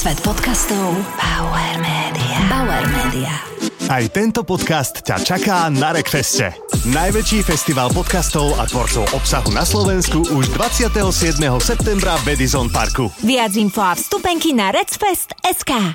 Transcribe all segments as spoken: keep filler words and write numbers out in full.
Svet podcastov Bauer Media. Bauer Media. Aj tento podcast ťa čaká na Rekfeste. Najväčší festival podcastov a tvorcov obsahu na Slovensku už dvadsiateho siedmeho septembra v Edison Parku. Viac info a vstupenky na recfest bodka es ká.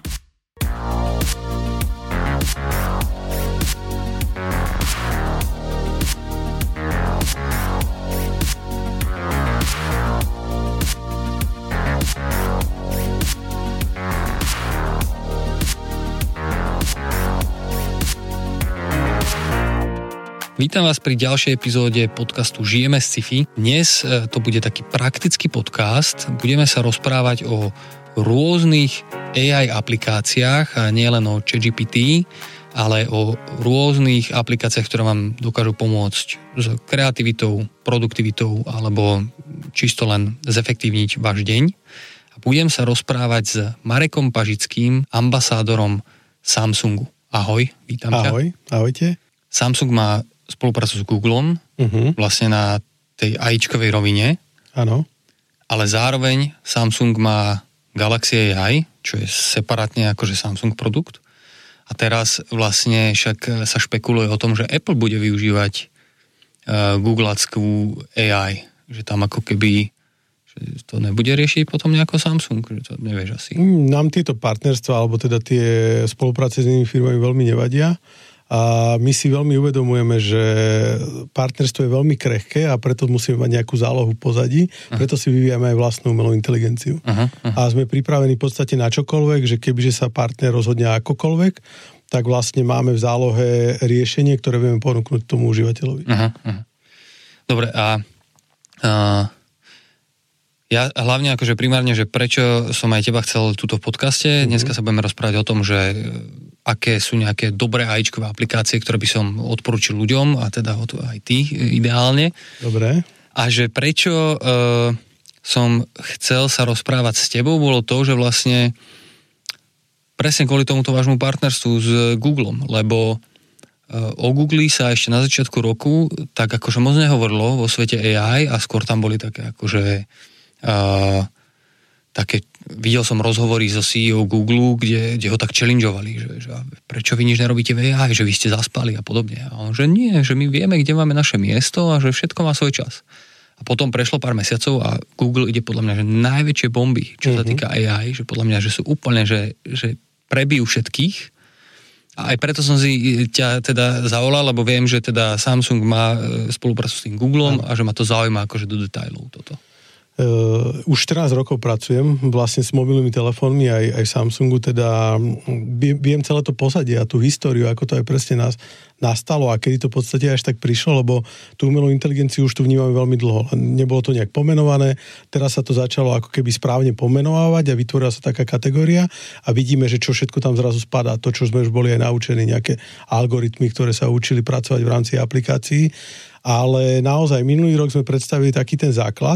Vítam vás pri ďalšej epizóde podcastu Žijeme z sci-fi. Dnes to bude taký praktický podcast. Budeme sa rozprávať o rôznych á í aplikáciách, a nie len o ChatGPT, ale o rôznych aplikáciách, ktoré vám dokážu pomôcť s kreativitou, produktivitou alebo čisto len zefektívniť váš deň. A budem sa rozprávať s Marekom Pažickým, ambasádorom Samsungu. Ahoj, vítam ťa. Ahoj, ahojte. Samsung má spoluprácu s Googlom, uh-huh. vlastne na tej AIčkovej rovine. Áno. Ale zároveň Samsung má Galaxy á í, čo je separátne akože Samsung produkt. A teraz vlastne však sa špekuluje o tom, že Apple bude využívať uh, Googleackú á í. Že tam ako keby že to nebude riešiť potom nejako Samsung, že to nevieš asi. Nám tieto partnerstva, alebo teda tie spolupráce s inými firmami veľmi nevadia. A my si veľmi uvedomujeme, že partnerstvo je veľmi krehké a preto musíme mať nejakú zálohu pozadí, uh-huh. preto si vyvíjame aj vlastnú umelú inteligenciu. Uh-huh, uh-huh. A sme pripravení v podstate na čokoľvek, že kebyže sa partner rozhodne akokoľvek, tak vlastne máme v zálohe riešenie, ktoré vieme ponúknuť tomu užívateľovi. Uh-huh, uh-huh. Dobre, a uh, ja hlavne akože primárne, že prečo som aj teba chcel túto v podcaste, uh-huh. dneska sa budeme rozprávať o tom, že aké sú nejaké dobré AIčkové aplikácie, ktoré by som odporúčil ľuďom, a teda aj ty ideálne. Dobre. A že prečo uh, som chcel sa rozprávať s tebou, bolo to, že vlastne presne kvôli tomuto vášmu partnerstvu s Googlom, lebo uh, o Google sa ešte na začiatku roku tak akože moc nehovorilo vo svete á í a skôr tam boli také akože uh, také, videl som rozhovory so sí í ó Google, kde, kde ho tak challengeovali, že, že prečo vy nič nerobíte v á í, že vy ste zaspali a podobne. A on, že nie, že my vieme, kde máme naše miesto a že všetko má svoj čas. A potom prešlo pár mesiacov a Google ide podľa mňa, že najväčšie bomby, čo sa týka á í, že podľa mňa, že sú úplne, že, že prebijú všetkých. A aj preto som si ťa teda zavolal, lebo viem, že teda Samsung má spoluprácu s tým Googlom a že ma to zaujíma akože do detailov toto. Uh, už štrnásť rokov pracujem vlastne s mobilnými telefónmi aj, aj Samsungu, teda viem celé to posadie a tú históriu, ako to aj presne nás nastalo a kedy to v podstate až tak prišlo, lebo tú umelú inteligenciu už tu vnímame veľmi dlho. Nebolo to nejak pomenované, teraz sa to začalo ako keby správne pomenovávať a vytvorila sa taká kategória a vidíme, že čo všetko tam zrazu spadá. To, čo sme už boli aj naučení, nejaké algoritmy, ktoré sa učili pracovať v rámci aplikácií, ale naozaj minulý rok sme predstavili taký ten základ,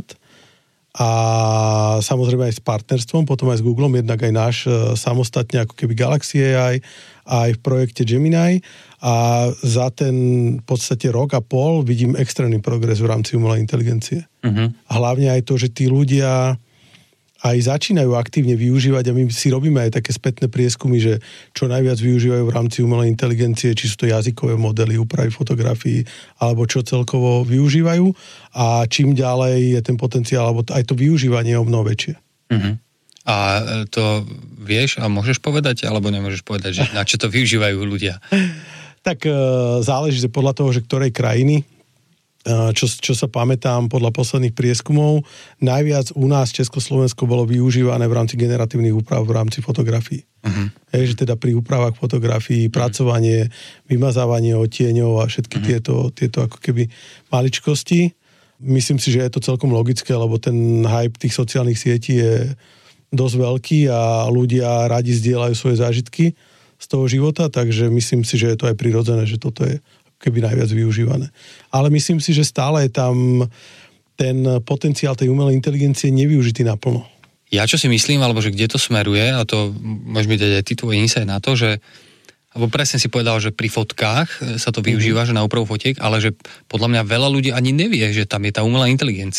a samozrejme aj s partnerstvom, potom aj s Googlom, jednak aj náš e, samostatne ako keby Galaxy á í, aj v projekte Gemini a za ten v podstate rok a pol vidím extrémny progres v rámci umelej inteligencie. Uh-huh. A hlavne aj to, že tí ľudia aj začínajú aktívne využívať a my si robíme aj také spätné prieskumy, že čo najviac využívajú v rámci umelej inteligencie, či sú to jazykové modely, úpravy fotografií, alebo čo celkovo využívajú a čím ďalej je ten potenciál, alebo aj to využívanie je o mnoho väčšie. Uh-huh. A to vieš a môžeš povedať, alebo nemôžeš povedať, že na čo to využívajú ľudia? Tak záleží podľa toho, že ktorej krajiny. Čo, čo sa pamätám podľa posledných prieskumov, najviac u nás Československo bolo využívané v rámci generatívnych úprav v rámci fotografií. Uh-huh. Je, že teda pri úpravách fotografií, uh-huh. pracovanie, vymazávanie odtieňov a všetky uh-huh. tieto, tieto ako keby maličkosti. Myslím si, že je to celkom logické, lebo ten hype tých sociálnych sietí je dosť veľký a ľudia radi zdieľajú svoje zážitky z toho života, takže myslím si, že je to aj prirodzené, že toto je keby najviac využívané. Ale myslím si, že stále je tam ten potenciál tej umelej inteligencie nevyužitý naplno. Ja čo si myslím, alebo že kde to smeruje, a to môžeš mi dať aj ty tvoj insight na to, že alebo presne si povedal, že pri fotkách sa to využíva, mm-hmm. že na úpravu fotiek, ale že podľa mňa veľa ľudí ani nevie, že tam je tá umelá inteligencia. A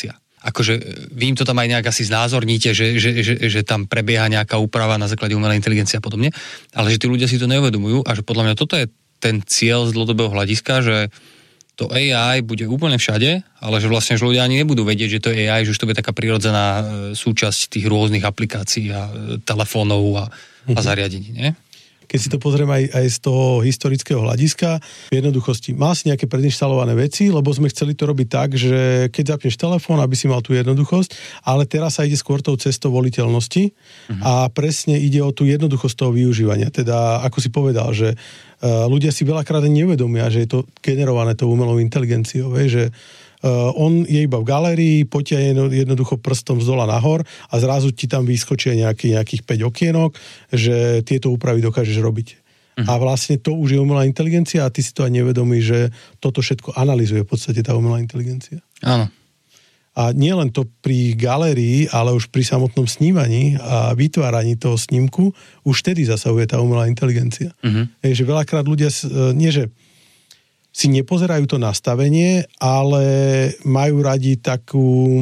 akože vy im to tam aj nejak asi znázorníte, že, že, že, že tam prebieha nejaká úprava na základe umelej inteligencie a podobne, ale že tí ľudia si to neuvedomujú a že podľa mňa toto je ten cieľ z dlhodobého hľadiska, že to á í bude úplne všade, ale že vlastne že ľudia ani nebudú vedieť, že to je á í, že už to bude taká prirodzená súčasť tých rôznych aplikácií a telefónov a, a zariadení, nie? Keď si to pozrieme aj, aj z toho historického hľadiska, v jednoduchosti, mal si nejaké predinštalované veci, lebo sme chceli to robiť tak, že keď zapneš telefón, aby si mal tú jednoduchosť, ale teraz sa ide skôr tou cestou voliteľnosti uh-huh. a presne ide o tú jednoduchosť toho využívania. Teda, ako si povedal, že uh, ľudia si veľakrát neuvedomia, že je to generované tou umelou inteligenciou, že Uh, on je iba v galérii, potia jednoducho prstom z dola nahor a zrazu ti tam vyskočia nejaký, nejakých päť okienok, že tieto úpravy dokážeš robiť. Uh-huh. A vlastne to už je umelá inteligencia a ty si to aj nevedomíš, že toto všetko analyzuje v podstate tá umelá inteligencia. Áno. A nie len to pri galérii, ale už pri samotnom snímaní a vytváraní toho snímku, už vtedy zasahuje tá umelá inteligencia. Uh-huh. Je, že veľakrát ľudia, nie že si nepozerajú to nastavenie, ale majú radi takú,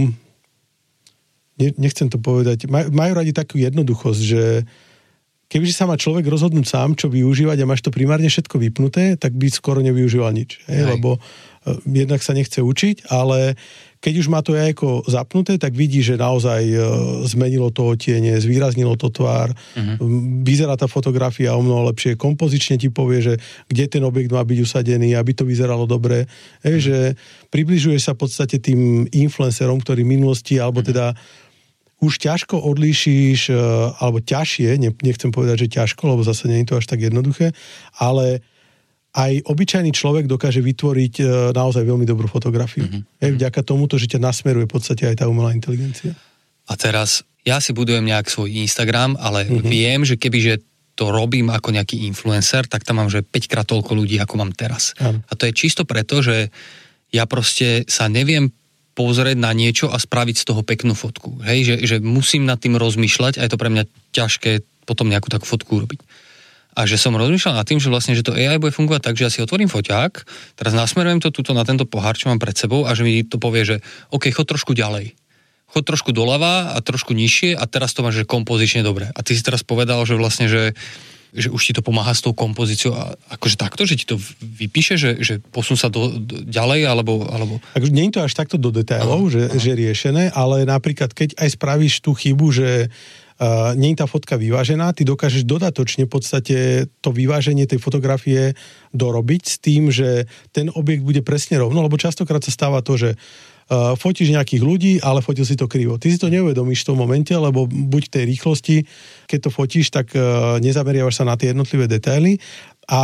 nechcem to povedať, majú radi takú jednoduchosť, že kebyže sa má človek rozhodnúť sám, čo využívať a máš to primárne všetko vypnuté, tak by skoro nevyužíval nič. Lebo jednak sa nechce učiť, ale keď už má to jajko zapnuté, tak vidí, že naozaj zmenilo to otiene, zvýraznilo to tvár, uh-huh. vyzerá tá fotografia o mnoho lepšie, kompozične ti povie, že kde ten objekt má byť usadený, aby to vyzeralo dobre. Uh-huh. Je, že približuješ sa v podstate tým influencerom, ktorí v minulosti, alebo teda už ťažko odlíšiš, alebo ťažšie, nechcem povedať, že ťažko, lebo zase nie je to až tak jednoduché, ale aj obyčajný človek dokáže vytvoriť naozaj veľmi dobrú fotografiu. Mm-hmm. Je, vďaka tomuto, že ťa nasmeruje v podstate aj tá umelá inteligencia. A teraz, ja si budujem nejak svoj Instagram, ale mm-hmm. viem, že kebyže to robím ako nejaký influencer, tak tam mám, že päťkrát toľko ľudí, ako mám teraz. Ano. A to je čisto preto, že ja proste sa neviem pozrieť na niečo a spraviť z toho peknú fotku. Hej, že, že musím nad tým rozmýšľať a je to pre mňa ťažké potom nejakú takú fotku urobiť. A že som rozmýšľal nad tým, že vlastne, že to á í bude fungovať tak, že ja si otvorím foťák, teraz nasmerujem to tuto na tento pohár, čo mám pred sebou a že mi to povie, že OK, chod trošku ďalej. Chod trošku doľava a trošku nižšie a teraz to máš, že kompozične dobre. A ty si teraz povedal, že vlastne, že, že už ti to pomáha s tou kompozíciou a akože takto, že ti to vypíše, že, že posun sa do, do, ďalej, alebo... alebo... Takže nie je to až takto do detailov, že, že riešené, ale napríklad, keď aj spravíš tú chybu, že Uh, nie je tá fotka vyvážená, ty dokážeš dodatočne v podstate to vyváženie tej fotografie dorobiť s tým, že ten objekt bude presne rovno, lebo častokrát sa stáva to, že uh, fotíš nejakých ľudí, ale fotil si to krivo. Ty si to neuvedomíš v tom momente, lebo buď v tej rýchlosti, keď to fotíš, tak uh, nezameriavaš sa na tie jednotlivé detaily a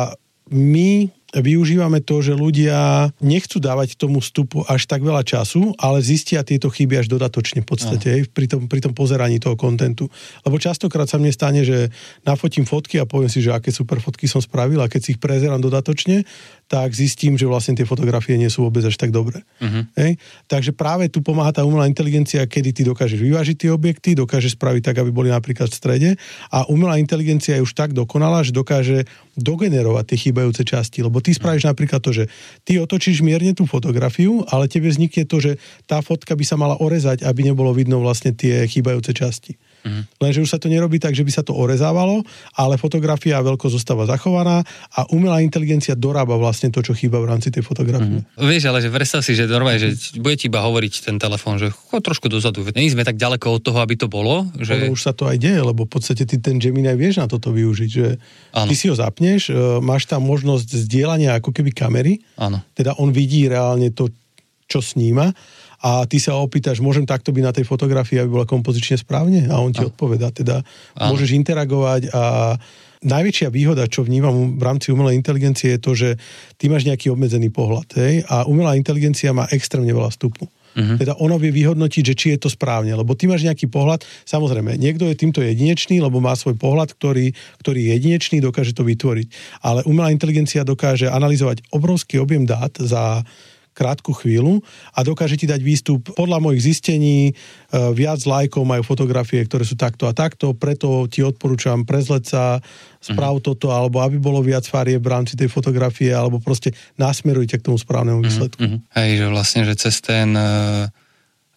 my využívame to, že ľudia nechcú dávať tomu vstupu až tak veľa času, ale zistia tieto chyby až dodatočne v podstate, pri tom, pri tom pozeraní toho kontentu. Lebo častokrát sa mne stane, že nafotím fotky a poviem si, že aké super fotky som spravil a keď si ich prezerám dodatočne, tak zistím, že vlastne tie fotografie nie sú vôbec až tak dobré. Uh-huh. Hej? Takže práve tu pomáha tá umelá inteligencia, kedy ty dokážeš vyvážiť tie objekty, dokážeš spraviť tak, aby boli napríklad v strede a umelá inteligencia je už tak dokonalá, že dokáže dogenerovať tie chýbajúce časti, lebo ty spravíš napríklad to, že ty otočíš mierne tú fotografiu, ale tebe vznikne to, že tá fotka by sa mala orezať, aby nebolo vidno vlastne tie chýbajúce časti. Mm. Lenže už sa to nerobí tak, že by sa to orezávalo, ale fotografia veľko zostáva zachovaná a umelá inteligencia dorába vlastne to, čo chýba v rámci tej fotografie. Mm. Vieš, ale že predstav si, že normálne, že bude ti iba hovoriť ten telefón, že chod trošku dozadu. Nie sme tak ďaleko od toho, aby to bolo. Že... Ono už sa to aj deje, lebo v podstate ty ten Gemini vieš na toto využiť, že ano. Ty si ho zapneš, máš tam možnosť zdieľania ako keby kamery, ano. Teda on vidí reálne to, čo sníma a ty sa opýtaš, môžem takto byť na tej fotografii, aby bola kompozične správne? A on ti odpovedá. Teda Áno. môžeš interagovať a najväčšia výhoda, čo vnímam v rámci umelej inteligencie, je to, že ty máš nejaký obmedzený pohľad. Hej? A umelá inteligencia má extrémne veľa vstupu. Uh-huh. Teda ono vie vyhodnotiť, že či je to správne, lebo ty máš nejaký pohľad, samozrejme, niekto je týmto jedinečný, lebo má svoj pohľad, ktorý, ktorý je jedinečný, dokáže to vytvoriť. Ale umelá inteligencia dokáže analyzovať obrovský objem dát za krátku chvíľu a dokáže ti dať výstup. Podľa mojich zistení viac lajkov majú fotografie, ktoré sú takto a takto, preto ti odporúčam prezleť sa, správ mm-hmm. toto, alebo aby bolo viac farieb v rámci tej fotografie, alebo proste nasmerujte k tomu správnemu výsledku. Mm-hmm. Hej, že vlastne, že cez ten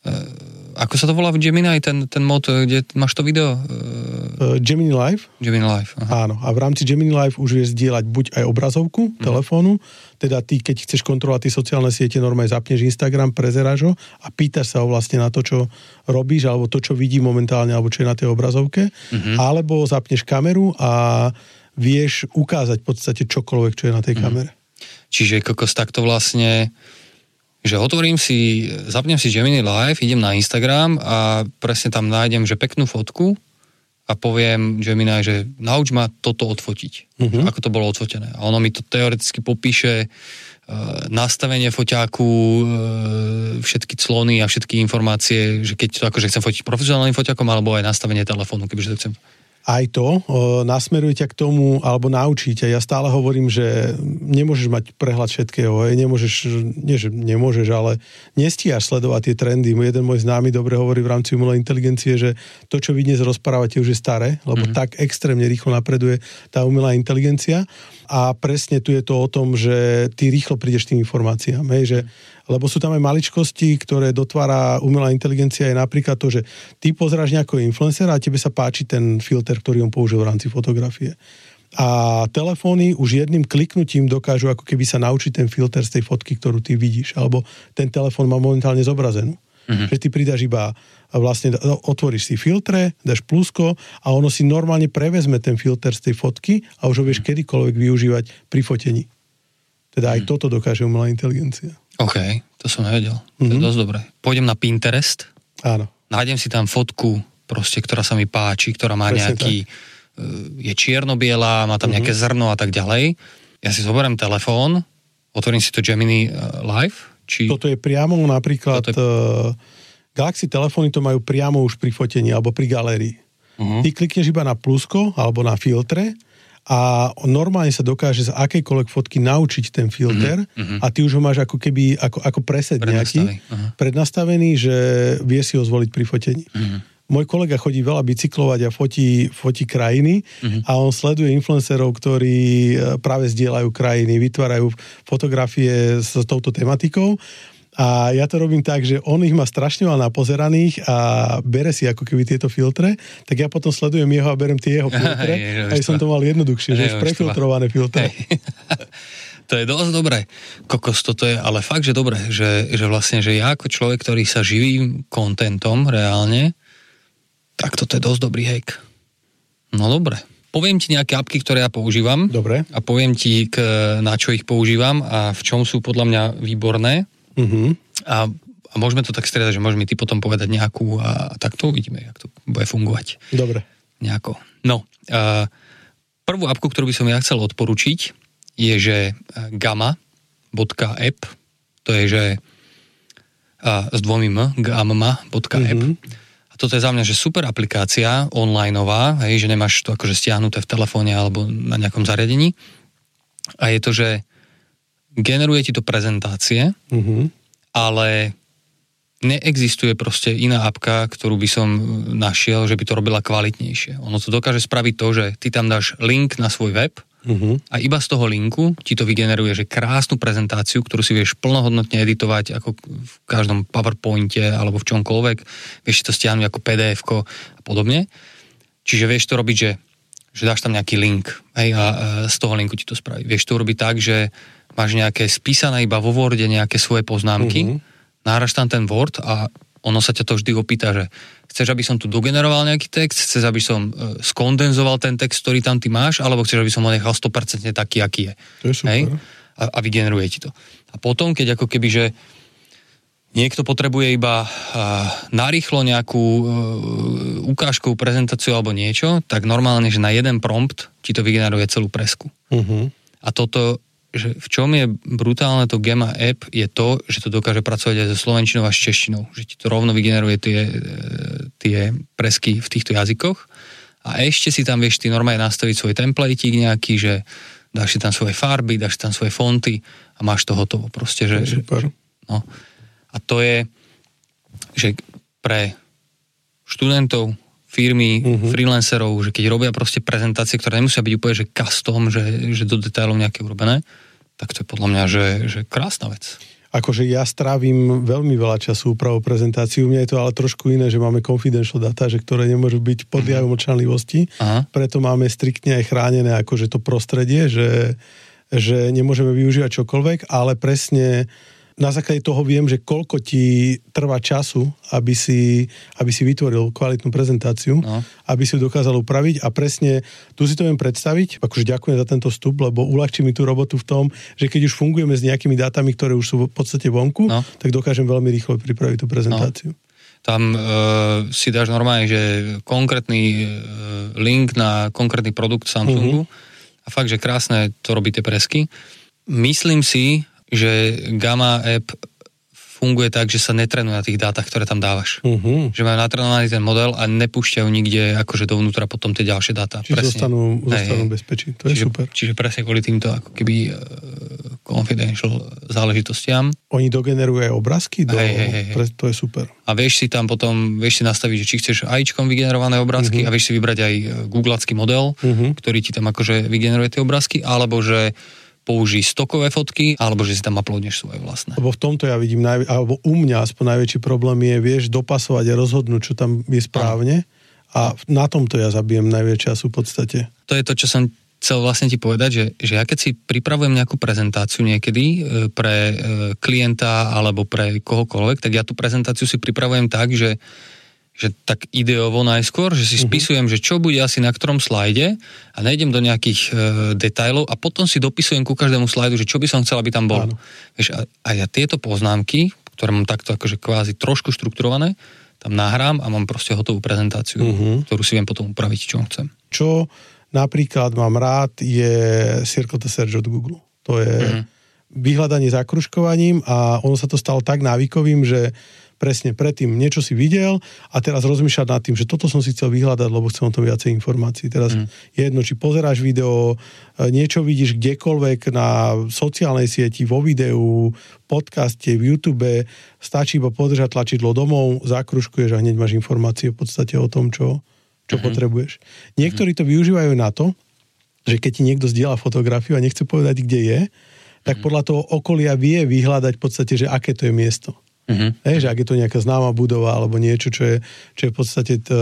Ako sa to volá v Gemini, ten, ten mod, kde máš to video? Uh, Gemini Live? Gemini Live, aha. Áno, a v rámci Gemini Live už je zdieľať buď aj obrazovku mm. telefónu, teda ty, keď chceš kontrolovať tie sociálne siete, normálne zapneš Instagram, prezeráš ho a pýtaš sa ho vlastne na to, čo robíš, alebo to, čo vidí momentálne, alebo čo je na tej obrazovke, mm-hmm. alebo zapneš kameru a vieš ukázať v podstate čokoľvek, čo je na tej mm. kamere. Čiže kokos takto vlastne... že otvorím si, zapnem si Gemini Live, idem na Instagram a presne tam nájdem, že peknú fotku a poviem Gemini, že nauč ma toto odfotiť. Uh-huh. Ako to bolo odfotené. A ono mi to teoreticky popíše uh, nastavenie foťáku, uh, všetky clony a všetky informácie, že keď to akože chcem fotiť profesionálnym foťákom, alebo aj nastavenie telefónu, kebyže to chcem. Aj to o, nasmeruje ťa k tomu, alebo naučí ťa. Ja stále hovorím, že nemôžeš mať prehľad všetkého. Hej. Nemôžeš, nie že nemôžeš, ale nestíhaš sledovať tie trendy. Jeden môj známy dobre hovorí v rámci umelej inteligencie, že to, čo vy dnes rozprávate, už je staré, lebo mm-hmm. tak extrémne rýchlo napreduje tá umelá inteligencia. A presne tu je to o tom, že ty rýchlo prídeš tým informáciám. Hej, že lebo sú tam aj maličkosti, ktoré dotvára umelá inteligencia, je napríklad to, že ty pozráš nejakého influencera a tebe sa páči ten filter, ktorý on použil v rámci fotografie. A telefóny už jedným kliknutím dokážu ako keby sa naučiť ten filter z tej fotky, ktorú ty vidíš. Alebo ten telefón má momentálne zobrazenú. Mm-hmm. Že ty pridáš iba, vlastne otvoríš si filtre, dáš plusko a ono si normálne prevezme ten filter z tej fotky a už ho vieš kedykoľvek využívať pri fotení. Teda aj mm. toto dokáže umelá inteligencia. OK, to som nevedel. To mm-hmm. je dosť dobré. Pôjdem na Pinterest. Áno. Nájdem si tam fotku, proste, ktorá sa mi páči, ktorá má presne nejaký, tak. je čierno-biela, má tam mm-hmm. nejaké zrno a tak ďalej. Ja si zoberiem telefón, otvorím si to Gemini Live. Či... Toto je priamo napríklad... Je... Galaxy telefóny to majú priamo už pri fotení alebo pri galérii. Uh-huh. Ty klikneš iba na plusko alebo na filtre a normálne sa dokáže z akejkoľvek fotky naučiť ten filter uh-huh. a ty už ho máš ako keby, ako, ako preset nejaký, uh-huh. prednastavený, že vie si ho zvoliť pri fotení. Uh-huh. Môj kolega chodí veľa bicyklovať a fotí, fotí krajiny uh-huh. a on sleduje influencerov, ktorí práve zdieľajú krajiny, vytvárajú fotografie s touto tematikou. A ja to robím tak, že on ich má strašne veľa napozeraných a bere si ako keby tieto filtre, tak ja potom sledujem jeho a berem tie jeho filtre, aj som to mal jednoduchšie, že už prefiltrované filtre. To je dosť dobré. Kokos, toto je ale fakt, že dobré, že, že vlastne, že ja ako človek, ktorý sa živí kontentom reálne, tak toto je dosť dobrý hack. No dobre. Poviem ti nejaké apky, ktoré ja používam. Dobre. A poviem ti, k, na čo ich používam a v čom sú podľa mňa výborné. Uh-huh. A, a môžeme to tak striedať, že môžeme ty potom povedať nejakú a, a tak to uvidíme, jak to bude fungovať. Dobre. Nejako. No, uh, prvú appku, ktorú by som ja chcel odporučiť, je, že gamma bodka app, to je, že uh, s dvomi m, gamma bodka app. Uh-huh. A toto je za mňa, že super aplikácia, onlineová, hej, že nemáš to akože stiahnuté v telefóne alebo na nejakom zariadení. A je to, že generuje ti to prezentácie, uh-huh. ale neexistuje proste iná apka, ktorú by som našiel, že by to robila kvalitnejšie. Ono to dokáže spraviť to, že ty tam dáš link na svoj web uh-huh. a iba z toho linku ti to vygeneruje, že krásnu prezentáciu, ktorú si vieš plnohodnotne editovať ako v každom PowerPointe alebo v čomkoľvek. Vieš si to stiahnuť ako pé dé efko a podobne. Čiže vieš to robiť, že, že dáš tam nejaký link, hej, a z toho linku ti to spraví. Vieš to robiť tak, že máš nejaké spísané iba vo Worde nejaké svoje poznámky, uh-huh. náhraš tam ten Word a ono sa ťa to vždy opýta, že chceš, aby som tu dogeneroval nejaký text, chceš, aby som e, skondenzoval ten text, ktorý tam ty máš, alebo chceš, aby som ho nechal sto percent taký, aký je. To je super. Hej? A, a vygeneruje ti to. A potom, keď ako keby, že niekto potrebuje iba uh, narýchlo nejakú uh, ukážkovú prezentáciu alebo niečo, tak normálne, že na jeden prompt ti to vygeneruje celú presku. Uh-huh. A toto, že v čom je brutálne to Gamma app, je to, že to dokáže pracovať aj so slovenčinou a s češtinou. Že ti to rovno vygeneruje tie, tie presky v týchto jazykoch. A ešte si tam vieš ty normálne nastaviť svoj templateík nejaký, že dáš si tam svoje farby, dáš si tam svoje fonty a máš to hotovo. Proste, že... Super. No. A to je, že pre študentov, firmy, uh-huh. freelancerov, že keď robia proste prezentácie, ktoré nemusia byť úplne, že custom, že, že do detailov nejaké urobené, tak to je podľa mňa, že, že krásna vec. akože ja strávim veľmi veľa času úpravou prezentáciu, mňa je to ale trošku iné, že máme confidential data, že ktoré nemôžu byť podľahom mlčanlivosti, preto máme striktne aj chránené akože to prostredie, že, že nemôžeme využívať čokoľvek, ale presne na základe toho viem, že koľko ti trvá času, aby si, aby si vytvoril kvalitnú prezentáciu, no. aby si ju dokázal upraviť a presne tu si to viem predstaviť, akože ďakujem za tento vstup, lebo uľahčí mi tú robotu v tom, že keď už fungujeme s nejakými dátami, ktoré už sú v podstate vonku, no. tak dokážem veľmi rýchlo pripraviť tú prezentáciu. No. Tam e, si dáš normálne, že konkrétny e, link na konkrétny produkt Samsungu uh-huh. a fakt, že krásne to robí tie presky. Myslím si, že Gamma app funguje tak, že sa netrenuje na tých dátach, ktoré tam dávaš. Uh-huh. Že majú natrenovaný ten model a nepúšťajú nikde akože dovnútra potom tie ďalšie dáta. Čiže presne. zostanú, zostanú bezpečí. To čiže, je super. Čiže presne kvôli týmto ako keby uh, confidential záležitostiam. Oni dogenerujú aj obrázky? Do, hej, hej, hej. Pre, to je super. A vieš si tam potom, vieš si nastaviť, že či chceš AIčkom vygenerované obrázky uh-huh. a vieš si vybrať aj googlacký model, uh-huh. ktorý ti tam akože vygeneruje tie obrázky, alebo že použij stokové fotky, alebo že si tam uploadneš svoje vlastné. Lebo v tomto ja vidím, najvi- alebo u mňa aspoň najväčší problém je, vieš, dopasovať a rozhodnúť, čo tam je správne a na tomto ja zabijem najviac času v podstate. To je to, čo som chcel vlastne ti povedať, že, že ja keď si pripravujem nejakú prezentáciu niekedy pre klienta alebo pre kohokoľvek, tak ja tú prezentáciu si pripravujem tak, že že tak ideovo najskôr, že si uh-huh. spisujem, že čo bude asi na ktorom slajde a nejdem do nejakých e, detailov a potom si dopisujem ku každému slajdu, že čo by som chcel, aby tam bol. Vieš, a, a ja tieto poznámky, ktoré mám takto akože kvázi trošku štrukturované, tam nahrám a mám proste hotovú prezentáciu, uh-huh. ktorú si viem potom upraviť, čo chcem. Čo napríklad mám rád je Circle to Search od Google. To je uh-huh. vyhľadanie zákružkovaním a ono sa to stalo tak návykovým, že presne predtým niečo si videl a teraz rozmýšľať nad tým, že toto som si chcel vyhľadať, lebo chcem o tom viacej informácií. Teraz mm. je jedno, či pozeráš video, niečo vidíš kdekoľvek na sociálnej sieti, vo videu, podcaste, v YouTube, stačí iba podržať tlačidlo domov, zakružkuješ a hneď máš informácie v podstate o tom, čo, čo mm-hmm. potrebuješ. Niektorí to využívajú na to, že keď ti niekto zdieľa fotografiu a nechce povedať, kde je, tak mm-hmm. podľa toho okolia vie vyhľadať v podstate, že aké to je miesto. Uh-huh. Hej, že ak je to nejaká známa budova alebo niečo, čo je, čo je v podstate t,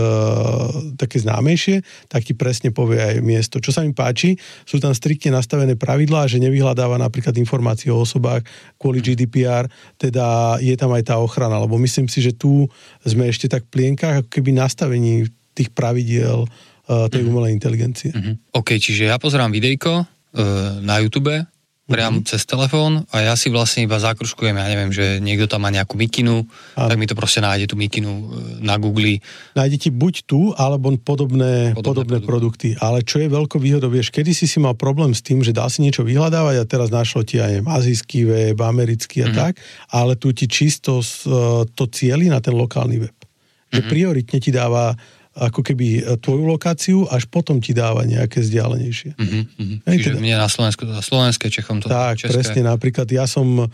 také známejšie, tak ti presne povie aj miesto. Čo sa mi páči, sú tam striktne nastavené pravidlá, že nevyhľadáva napríklad informácie o osobách kvôli G D P R, teda je tam aj tá ochrana, lebo myslím si, že tu sme ešte tak v plienkach, ako keby nastavení tých pravidiel uh, tej uh-huh. umelej inteligencie. Uh-huh. OK, čiže ja pozerám videjko uh, na YouTube priamo mm-hmm. cez telefón a ja si vlastne iba zakružkujem, ja neviem, že niekto tam má nejakú mikinu, ano. Tak mi to proste nájde tú mikinu na Google. Nájde ti buď tú, alebo podobné, podobné, podobné produkty. produkty. Ale čo je veľkou výhodou, vieš, kedy si si mal problém s tým, že dá si niečo vyhľadávať a teraz našlo ti aj azijský web, americký a mm-hmm. tak, ale tu ti čisto to cieli na ten lokálny web. Že mm-hmm. prioritne ti dáva ako keby tvoju lokáciu, až potom ti dáva nejaké vzdialenejšie. Mm-hmm, mm-hmm. Hej, Čiže teda, mne na Slovensku to slovenské, Čechom to tak, české. Presne, napríklad ja som, uh,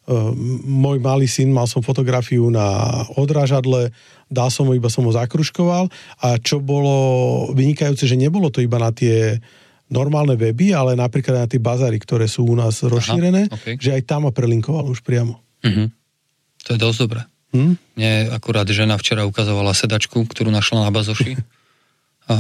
môj malý syn, mal som fotografiu na odrážadle, dal som ho, iba som ho zakružkoval a čo bolo vynikajúce, že nebolo to iba na tie normálne weby, ale napríklad na tie bazáry, ktoré sú u nás rozšírené, Aha, okay. že aj tam ma prelinkoval už priamo. Mm-hmm. To je dosť dobré. Hmm? Mne akurát žena včera ukazovala sedačku, ktorú našla na bazoši. A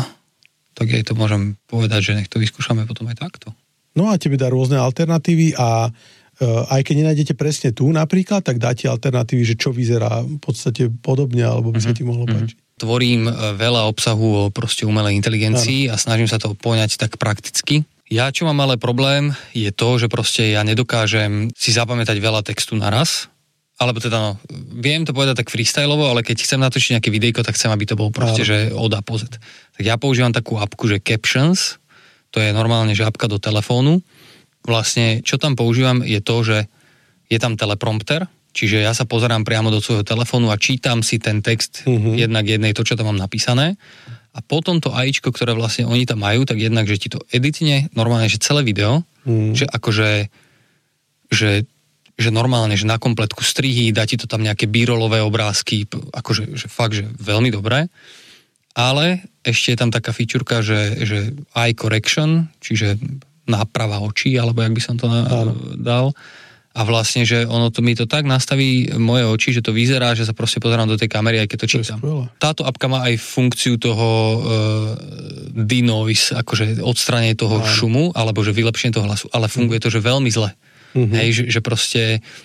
tak jej to môžem povedať, že nech to vyskúšame potom aj takto. No a tebe dá rôzne alternatívy a uh, aj keď nenájdete presne tu napríklad, tak dáte alternatívy, že čo vyzerá v podstate podobne, alebo by sa ti mohlo páčiť. Tvorím veľa obsahu o proste umelej inteligencii ano. A snažím sa to poňať tak prakticky. Ja, čo mám ale problém, je to, že proste ja nedokážem si zapamätať veľa textu naraz. Alebo teda, no, viem to povedať tak freestyleovo, ale keď chcem natočiť nejaké videjko, tak chcem, aby to bolo proste, že od A po Z. Tak ja používam takú apku, že Captions, to je normálne, že apka do telefónu. Vlastne, čo tam používam, je to, že je tam teleprompter, čiže ja sa pozerám priamo do svojho telefónu a čítam si ten text mm-hmm. jednak jednej, to, čo tam mám napísané. A potom to AIčko, ktoré vlastne oni tam majú, tak jednak, že ti to editne, normálne, že celé video, mm. že akože, že že normálne, že na kompletku strihy, dá ti to tam nejaké b-rollové obrázky, akože že fakt, že veľmi dobré. Ale ešte je tam taká fičurka, že, že eye correction, čiže náprava očí, alebo jak by som to na, dal. a vlastne, že ono to, mi to tak nastaví moje oči, že to vyzerá, že sa proste pozerám do tej kamery, aj keď to čítam. Táto apka má aj funkciu toho uh, denoise, akože odstránenie toho Áno. šumu, alebo že vylepšenie toho hlasu, ale funguje to, že veľmi zle. Mm-hmm. Hej, že, že proste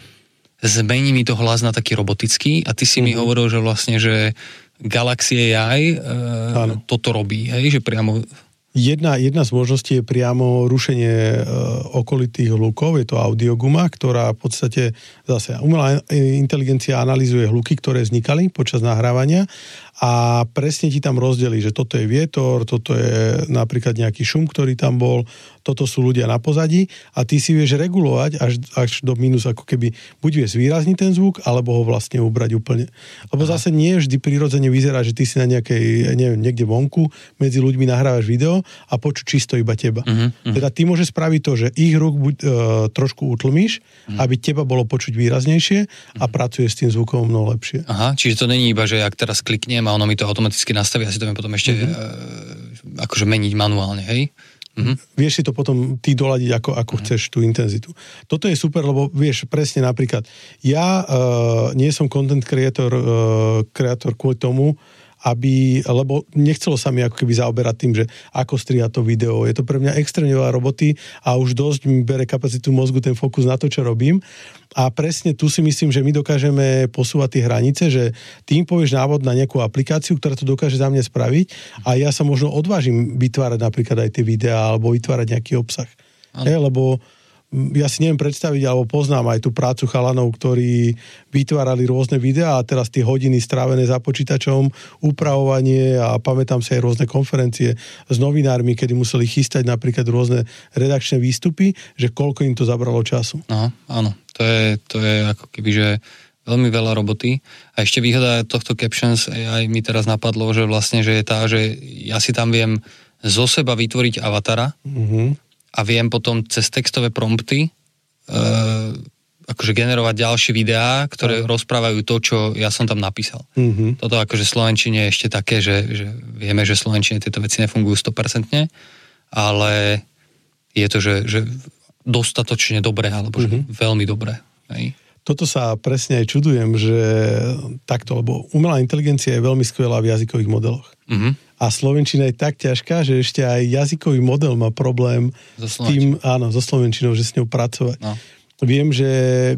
zmení mi to hlas na taký robotický a ty si mm-hmm. mi hovoril, že vlastne, že Galaxy á í uh, toto robí, hej, že priamo... Jedna, jedna z možností je priamo rušenie e, okolitých hlukov, je to audioguma, ktorá v podstate zase umelá inteligencia analyzuje hluky, ktoré vznikali počas nahrávania a presne ti tam rozdelí, že toto je vietor, toto je napríklad nejaký šum, ktorý tam bol, toto sú ľudia na pozadí a ty si vieš regulovať až, až do mínus, ako keby buď vieš zvýrazniť ten zvuk, alebo ho vlastne ubrať úplne. Lebo Aha. zase nie vždy prirodzene vyzerá, že ty si na nejakej, neviem, niekde vonku, medzi ľuďmi nahrávaš video a počuť čisto iba teba. Uh-huh, uh-huh. Teda ty môžeš spraviť to, že ich rúk buď, e, trošku utlmíš, uh-huh. aby teba bolo počuť výraznejšie a uh-huh. pracuješ s tým zvukom mnoho lepšie. Aha, čiže to není iba, že ak teraz kliknem a ono mi to automaticky nastaví a si to viem potom ešte uh-huh. e, akože meniť manuálne, hej? Uh-huh. Vieš si to potom ty doladiť, ako, ako uh-huh. chceš tú intenzitu. Toto je super, lebo vieš, presne napríklad, ja e, nie som content creator, e, creator kvôli tomu, aby, lebo nechcelo sa mi ako keby zaoberať tým, že ako strihať to video. Je to pre mňa extrémne veľa roboty a už dosť mi bere kapacitu mozgu ten fokus na to, čo robím. A presne tu si myslím, že my dokážeme posúvať tie hranice, že ty im povieš návod na nejakú aplikáciu, ktorá to dokáže za mňa spraviť a ja sa možno odvážim vytvárať napríklad aj tie videá alebo vytvárať nejaký obsah. Je, lebo ja si neviem predstaviť, alebo poznám aj tú prácu chalanov, ktorí vytvárali rôzne videá a teraz tie hodiny strávené za počítačom, upravovanie a pamätám si aj rôzne konferencie s novinármi, kedy museli chystať napríklad rôzne redakčné výstupy, že koľko im to zabralo času. Aha, áno, to je, to je ako keby, že veľmi veľa roboty. A ešte výhoda tohto Captions aj mi teraz napadlo, že vlastne, že je tá, že ja si tam viem zo seba vytvoriť avatara, mm-hmm. a viem potom cez textové prompty e, akože generovať ďalšie videá, ktoré no. rozprávajú to, čo ja som tam napísal. Mm-hmm. Toto akože v slovenčine je ešte také, že, že vieme, že v slovenčine tieto veci nefungujú sto percent, ale je to, že, že dostatočne dobré, alebo mm-hmm. že veľmi dobré. Hej. Toto sa presne aj čudujem, že takto, lebo umelá inteligencia je veľmi skvelá v jazykových modeloch. Mm-hmm. A slovenčina je tak ťažká, že ešte aj jazykový model má problém s tým, áno, so slovenčinou, že s ňou pracovať. No. Viem, že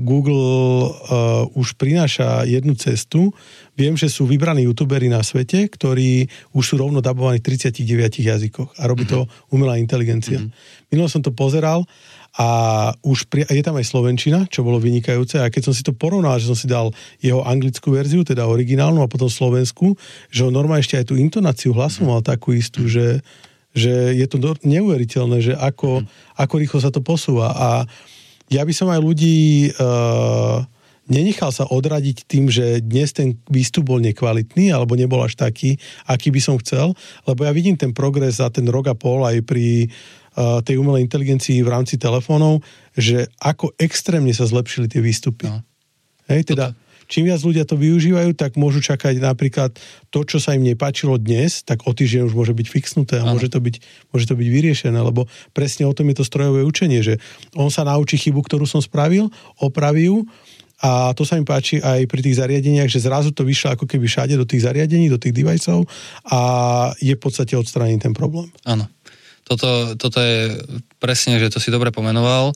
Google uh, už prináša jednu cestu. Viem, že sú vybraní youtuberi na svete, ktorí už sú rovno dabovaní v tridsiatich jazykoch a robí mm-hmm. to umelá inteligencia. Mm-hmm. Minulo som to pozeral a už pri, je tam aj slovenčina, čo bolo vynikajúce a keď som si to porovnal, že som si dal jeho anglickú verziu, teda originálnu a potom slovenskú, že on normálne ešte aj tú intonáciu hlasu mal takú istú, že, že je to neuveriteľné, že ako, ako rýchlo sa to posúva a ja by som aj ľudí uh, nenechal sa odradiť tým, že dnes ten výstup bol nekvalitný alebo nebol až taký, aký by som chcel, lebo ja vidím ten progres za ten rok a pol aj pri tej umelej inteligencii v rámci telefónov, že ako extrémne sa zlepšili tie výstupy. No. Hej, teda, čím viac ľudia to využívajú, tak môžu čakať napríklad to, čo sa im nepáčilo dnes, tak o týždeň už môže byť fixnuté a môže to byť, môže to byť vyriešené, lebo presne o tom je to strojové učenie, že on sa naučí chybu, ktorú som spravil, opraví ju a to sa mi páči aj pri tých zariadeniach, že zrazu to vyšlo ako keby všade do tých zariadení, do tých deviceov a je v podstate odstrániť ten problém. Áno. Toto, toto je presne, že to si dobre pomenoval,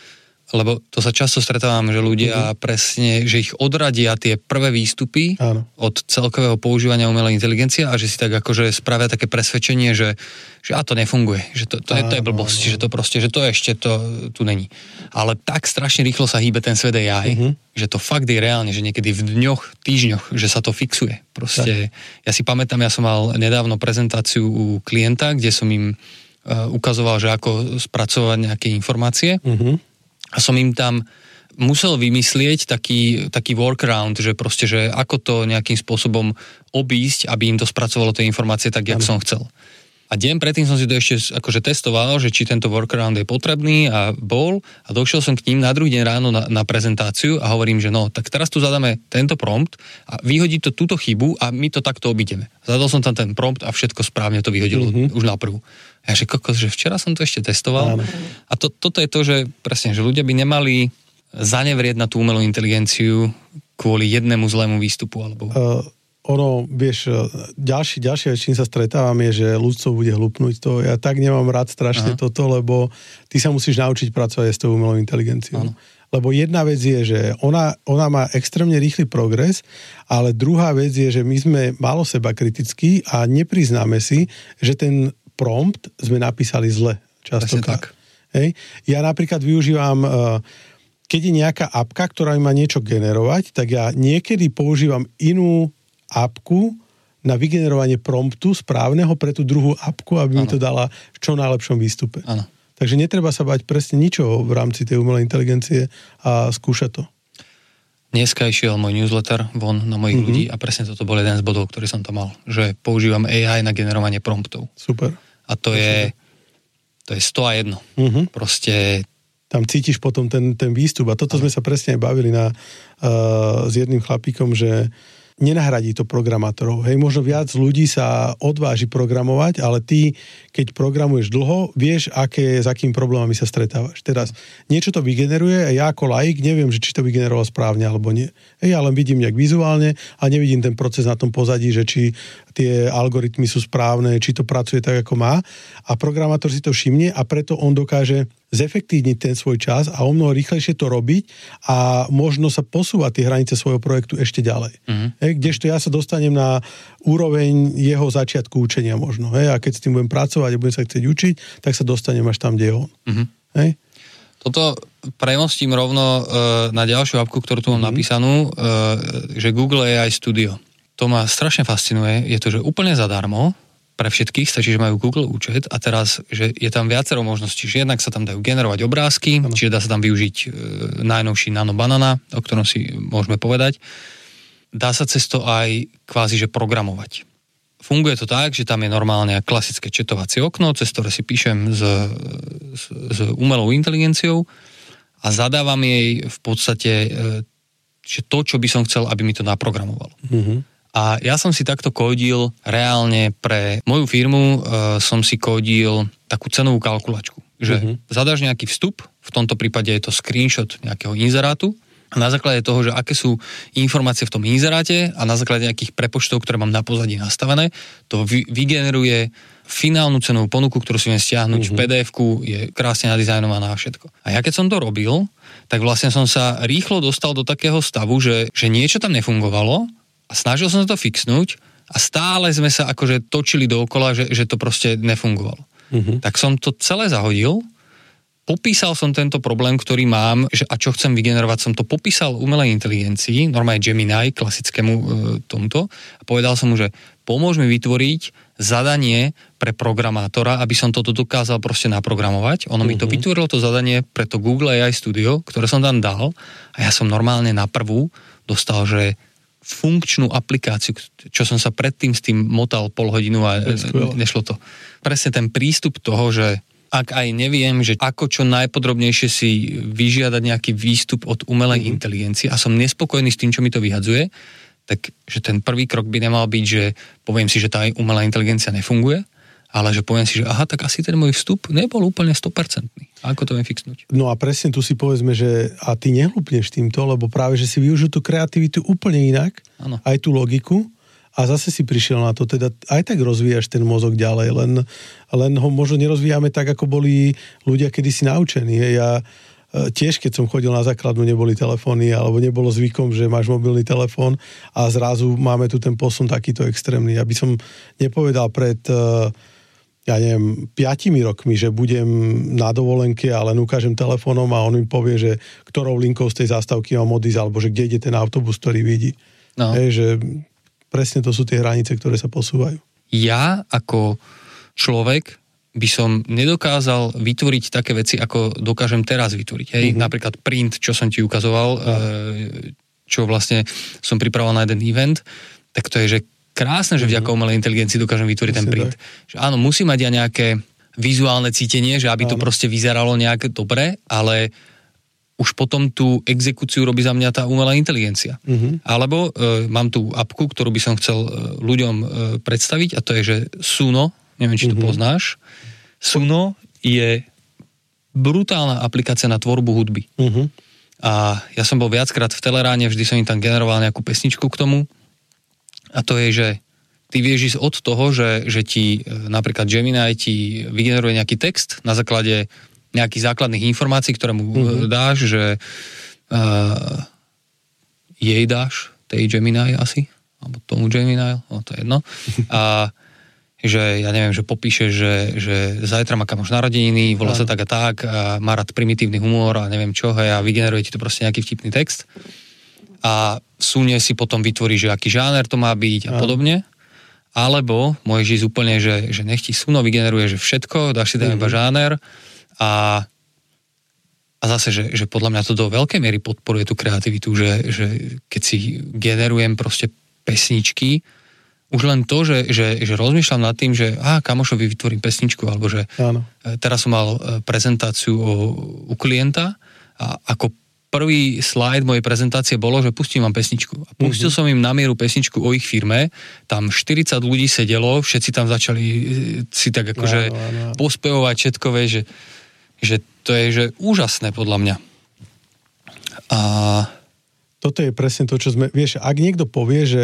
lebo to sa často stretávam, že ľudia uh-huh. presne, že ich odradia tie prvé výstupy Áno. od celkového používania umelej inteligencie a že si tak akože spravia také presvedčenie, že, že a to nefunguje, že to, to, je, to je blbosť, Áno. že to proste, že to ešte to tu není. Ale tak strašne rýchlo sa hýbe ten svet á í, uh-huh. že to fakt je reálne, že niekedy v dňoch, týždňoch, že sa to fixuje. Proste, tak. Ja si pamätám, ja som mal nedávno prezentáciu u klienta, kde som im ukazoval, že ako spracovať nejaké informácie uh-huh. a som im tam musel vymyslieť taký, taký workaround, že proste, že ako to nejakým spôsobom obísť, aby im to spracovalo tie informácie tak, jak uh-huh. som chcel. A deň predtým som si to ešte akože testoval, že či tento workaround je potrebný a bol a došiel som k ním na druhý deň ráno na, na prezentáciu a hovorím, že no, tak teraz tu zadáme tento prompt a vyhodí to túto chybu a my to takto obídeme. Zadal som tam ten prompt a všetko správne to vyhodilo mm-hmm. už na prvú. Ja že kokos, že včera som to ešte testoval Áno. a to, toto je to, že presne, že ľudia by nemali zanevrieť na tú umelú inteligenciu kvôli jednému zlému výstupu? Alebo... Uh, ono, vieš, ďalší, ďalšia vec, čím sa stretávam, je, že ľudstvo bude hlupnúť. To ja tak nemám rád strašne Aha. toto, lebo ty sa musíš naučiť pracovať s tou umelou inteligenciou. Ano. Lebo jedna vec je, že ona, ona má extrémne rýchly progres, ale druhá vec je, že my sme málo seba kritickí a nepriznáme si, že ten prompt sme napísali zle. Častokrát. Hej. Ja napríklad využívam, keď je nejaká apka, ktorá mi má niečo generovať, tak ja niekedy používam inú apku na vygenerovanie promptu správneho pre tú druhú apku, aby ano. mi to dala v čo najlepšom výstupe. Áno. Takže netreba sa bať presne ničoho v rámci tej umelej inteligencie a skúšať to. Dneska išiel môj newsletter von na mojich mm-hmm. ľudí a presne toto bol jeden z bodov, ktorý som tam mal. Že používam á í na generovanie promptov. Super. A to, to je super. To je sto a jedno. Mm-hmm. Proste... Tam cítiš potom ten, ten výstup. A toto sme sa presne aj bavili na, uh, s jedným chlapíkom, že nenahradí to programátorov. Hej, možno viac ľudí sa odváži programovať, ale ty, keď programuješ dlho, vieš, aké, s akými problémami sa stretávaš. Teraz niečo to vygeneruje a ja ako laik neviem, že či to vygeneroval správne alebo nie. Hej, ja len vidím nejak vizuálne a nevidím ten proces na tom pozadí, že či tie algoritmy sú správne, či to pracuje tak, ako má. A programátor si to všimne a preto on dokáže zefektívniť ten svoj čas a o mnoho rýchlejšie to robiť a možno sa posúvať tie hranice svojho projektu ešte ďalej. Uh-huh. Hej, kdežto ja sa dostanem na úroveň jeho začiatku učenia možno. Hej, a keď s tým budem pracovať a budem sa chcieť učiť, tak sa dostanem až tam, kde je on. Uh-huh. Hej? Toto premostím rovno uh, na ďalšiu apku, ktorú tu mám uh-huh. napísanú, uh, že Google á í Studio. To ma strašne fascinuje. Je to, že úplne zadarmo, pre všetkých, stačí, že majú Google účet a teraz, že je tam viacero možností, že jednak sa tam dajú generovať obrázky, ano. Čiže dá sa tam využiť e, najnovší Nano Banana, o ktorom si môžeme povedať. Dá sa cez to aj kvázi, že programovať. Funguje to tak, že tam je normálne klasické četovacie okno, cez ktoré si píšem s, s, s umelou inteligenciou a zadávam jej v podstate e, že to, čo by som chcel, aby mi to naprogramovalo. Mhm. A ja som si takto kódil reálne pre moju firmu, e, som si kódil takú cenovú kalkulačku. Že uh-huh. zadáš nejaký vstup, v tomto prípade je to screenshot nejakého inzerátu, a na základe toho, že aké sú informácie v tom inzeráte a na základe nejakých prepočtov, ktoré mám na pozadí nastavené, to vy, vygeneruje finálnu cenovú ponuku, ktorú si viem stiahnuť uh-huh. v pé dé efku, je krásne nadizajnovaná a všetko. A ja keď som to robil, tak vlastne som sa rýchlo dostal do takého stavu, že, že niečo tam nefungovalo, a snažil som sa to fixnúť a stále sme sa akože točili dookola, že, že to proste nefungovalo. Uh-huh. Tak som to celé zahodil, popísal som tento problém, ktorý mám, že a čo chcem vygenerovať, som to popísal umelej inteligencii, normálne Gemini, klasickému e, tomto, a povedal som mu, že pomôž mi vytvoriť zadanie pre programátora, aby som toto dokázal proste naprogramovať. Ono uh-huh. mi to vytvorilo to zadanie pre to Google á í Studio, ktoré som tam dal a ja som normálne na prvú dostal, že funkčnú aplikáciu, čo som sa predtým s tým motal pol hodinu a nešlo to. Presne ten prístup toho, že ak aj neviem, že ako čo najpodrobnejšie si vyžiadať nejaký výstup od umelej mm-hmm. inteligencie a som nespokojný s tým, čo mi to vyhadzuje, tak že ten prvý krok by nemal byť, že poviem si, že tá umelá inteligencia nefunguje, ale že poviem si, že aha, tak asi ten môj vstup nebol úplne sto percent. Ako to viem fixnúť? No a presne tu si povedzme, že a ty nehlúpneš týmto, lebo práve, že si využil tú kreativitu úplne inak, ano. Aj tú logiku a zase si prišiel na to, teda aj tak rozvíjaš ten mozog ďalej, len, len ho možno nerozvíjame tak, ako boli ľudia kedysi naučení. Hej, ja tiež, keď som chodil na základnú, neboli telefóny, alebo nebolo zvykom, že máš mobilný telefón a zrazu máme tu ten posun takýto extrémny. Ja by som nepovedal pred ja neviem, piatimi rokmi, že budem na dovolenke a len ukážem telefónom a on mi povie, že ktorou linkou z tej zástavky mám odísť, alebo že kde ide ten autobus, ktorý vidí. No. Hej, že presne to sú tie hranice, ktoré sa posúvajú. Ja ako človek by som nedokázal vytvoriť také veci, ako dokážem teraz vytvoriť. Hej, mm-hmm. napríklad print, čo som ti ukazoval, no. čo vlastne som pripravoval na jeden event, tak to je, že krásne, že vďaka umelej inteligencii dokážem vytvoriť ten print. Že áno, musí mať ja nejaké vizuálne cítenie, že aby áno. to proste vyzeralo nejak dobre, ale už potom tú exekúciu robí za mňa tá umelá inteligencia. Uh-huh. Alebo e, mám tú apku, ktorú by som chcel e, ľuďom e, predstaviť a to je, že Suno, neviem, či to uh-huh. poznáš. Suno je brutálna aplikácia na tvorbu hudby. Uh-huh. A ja som bol viackrát v Teleráne, vždy som im tam generoval nejakú pesničku k tomu. A to je, že ty vieš ísť od toho, že, že ti napríklad Gemini ti vygeneruje nejaký text na základe nejakých základných informácií, ktoré mu mm-hmm. dáš, že uh, jej dáš, tej Gemini asi, alebo tomu Gemini, no to je jedno. A že ja neviem, že popíše, že, že zajtra má kamoš narodeniny, volá sa tak a tak a má rád primitívny humor a neviem čo, hej, a vygeneruje ti to proste nejaký vtipný text a v súne si potom vytvorí, že aký žáner to má byť a podobne. Alebo môžeš ísť úplne, že, že nech ti suno vygeneruje, že všetko, dáš si tam iba žáner a, a zase, že, že podľa mňa to do veľkej miery podporuje tú kreativitu, že, že keď si generujem proste pesničky, už len to, že, že, že rozmýšľam nad tým, že á, kamošovi vytvorím pesničku, alebo že áno. Teraz som mal prezentáciu o, u klienta a ako prvý slajd mojej prezentácie bolo, že pustím vám pesničku. A pustil mm-hmm. som im na mieru pesničku o ich firme, tam štyridsať ľudí sedelo, všetci tam začali si tak akože áno, áno. pospevovať všetko, že, že to je že úžasné podľa mňa. A toto je presne to, čo sme, vieš, ak niekto povie, že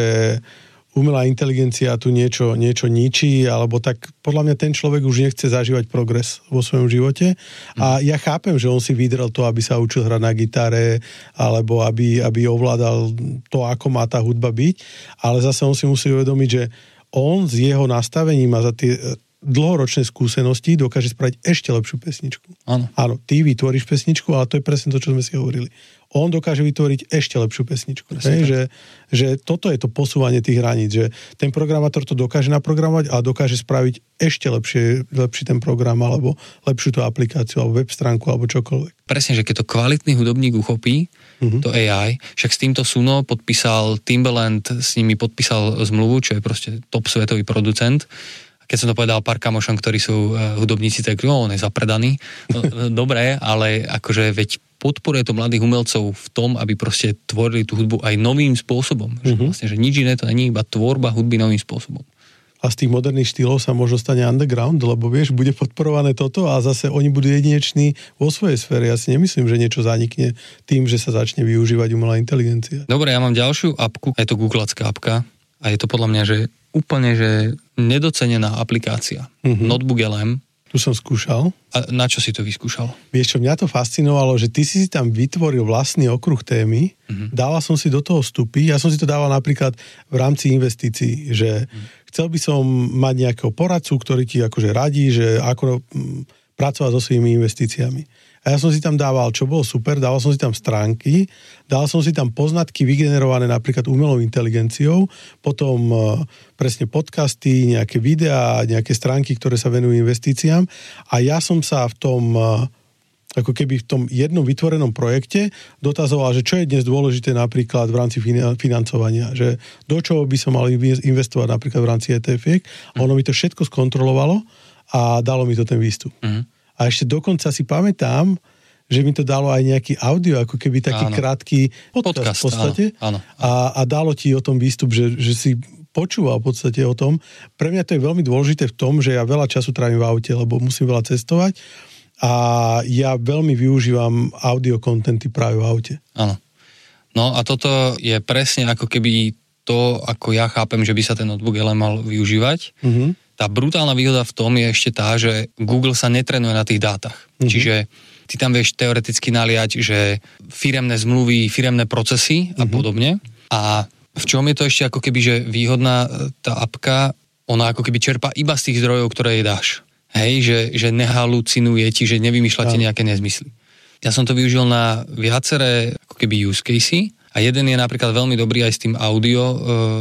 umelá inteligencia tu niečo, niečo ničí, alebo tak podľa mňa ten človek už nechce zažívať progres vo svojom živote. A ja chápem, že on si vydrel to, aby sa učil hrať na gitare, alebo aby, aby ovládal to, ako má tá hudba byť, ale zase on si musí uvedomiť, že on s jeho nastavením a za tie dlhoročné skúsenosti dokáže spraviť ešte lepšiu pesničku. Áno. Áno, ty vytvoríš pesničku, ale to je presne to, čo sme si hovorili. On dokáže vytvoriť ešte lepšiu pesničku. Hej, že, že toto je to posúvanie tých hraníc, že ten programátor to dokáže naprogramovať a dokáže spraviť ešte lepšie, lepší ten program, alebo lepšiu tú aplikáciu, alebo web stránku, alebo čokoľvek. Presne, že keď to kvalitný hudobník uchopí, uh-huh. to á í, však s týmto Suno podpísal Timbaland, s nimi podpísal zmluvu, čo je proste top svetový producent. Keď som to povedal pár kamošom, ktorí sú hudobníci, tak no, on je zapredaný. No, dobre, ale akože veď podporuje to mladých umelcov v tom, aby proste tvorili tú hudbu aj novým spôsobom. Mm-hmm. Že vlastne, že nič iné to není, iba tvorba hudby novým spôsobom. A z tých moderných štýlov sa možno stane underground, lebo vieš, bude podporované toto a zase oni budú jedineční vo svojej sfére. Ja si nemyslím, že niečo zanikne tým, že sa začne využívať umelá inteligencia. Dobre, ja mám ďalšiu apku, je to googlačská apka a je to podľa mňa, že úplne, že nedocenená aplikácia. Mm-hmm. Notebook el em. Tu som skúšal. A na čo si to vyskúšal? Vieš čo, mňa to fascinovalo, že ty si si tam vytvoril vlastný okruh témy, mm-hmm. dával som si do toho vstupy, ja som si to dával napríklad v rámci investícií, že mm-hmm. chcel by som mať nejakého poradcu, ktorý ti akože radí, že ako m, pracovať so svojimi investíciami. A ja som si tam dával, čo bolo super, dával som si tam stránky, dal som si tam poznatky vygenerované napríklad umelou inteligenciou, potom e, presne podcasty, nejaké videá, nejaké stránky, ktoré sa venujú investíciám a ja som sa v tom, e, ako keby v tom jednom vytvorenom projekte dotazoval, že čo je dnes dôležité napríklad v rámci financovania, že do čoho by som mal investovať napríklad v rámci é té efiek a ono mi to všetko skontrolovalo a dalo mi to ten výstup. Uh-huh. A ešte dokonca si pamätám, že mi to dalo aj nejaký audio, ako keby taký áno. krátky podcast, podcast v podstate. Áno, áno, áno. A, a dalo ti o tom výstup, že, že si počúval v podstate o tom. Pre mňa to je veľmi dôležité v tom, že ja veľa času trávim v aute, lebo musím veľa cestovať a ja veľmi využívam audio kontenty práve v aute. Áno. No a toto je presne ako keby to, ako ja chápem, že by sa ten notebook el em mal využívať. Mhm. Tá brutálna výhoda v tom je ešte tá, že Google sa netrenuje na tých dátach. Mm-hmm. Čiže ty tam vieš teoreticky naliať, že firemné zmluvy, firemné procesy a mm-hmm. podobne. A v čom je to ešte ako keby, že výhodná tá apka, ona ako keby čerpá iba z tých zdrojov, ktoré jej dáš. Hej, že, že nehalucinuje ti, že nevymýšľate ja. nejaké nezmysly. Ja som to využil na viaceré ako keby use casey a jeden je napríklad veľmi dobrý aj s tým audio, e,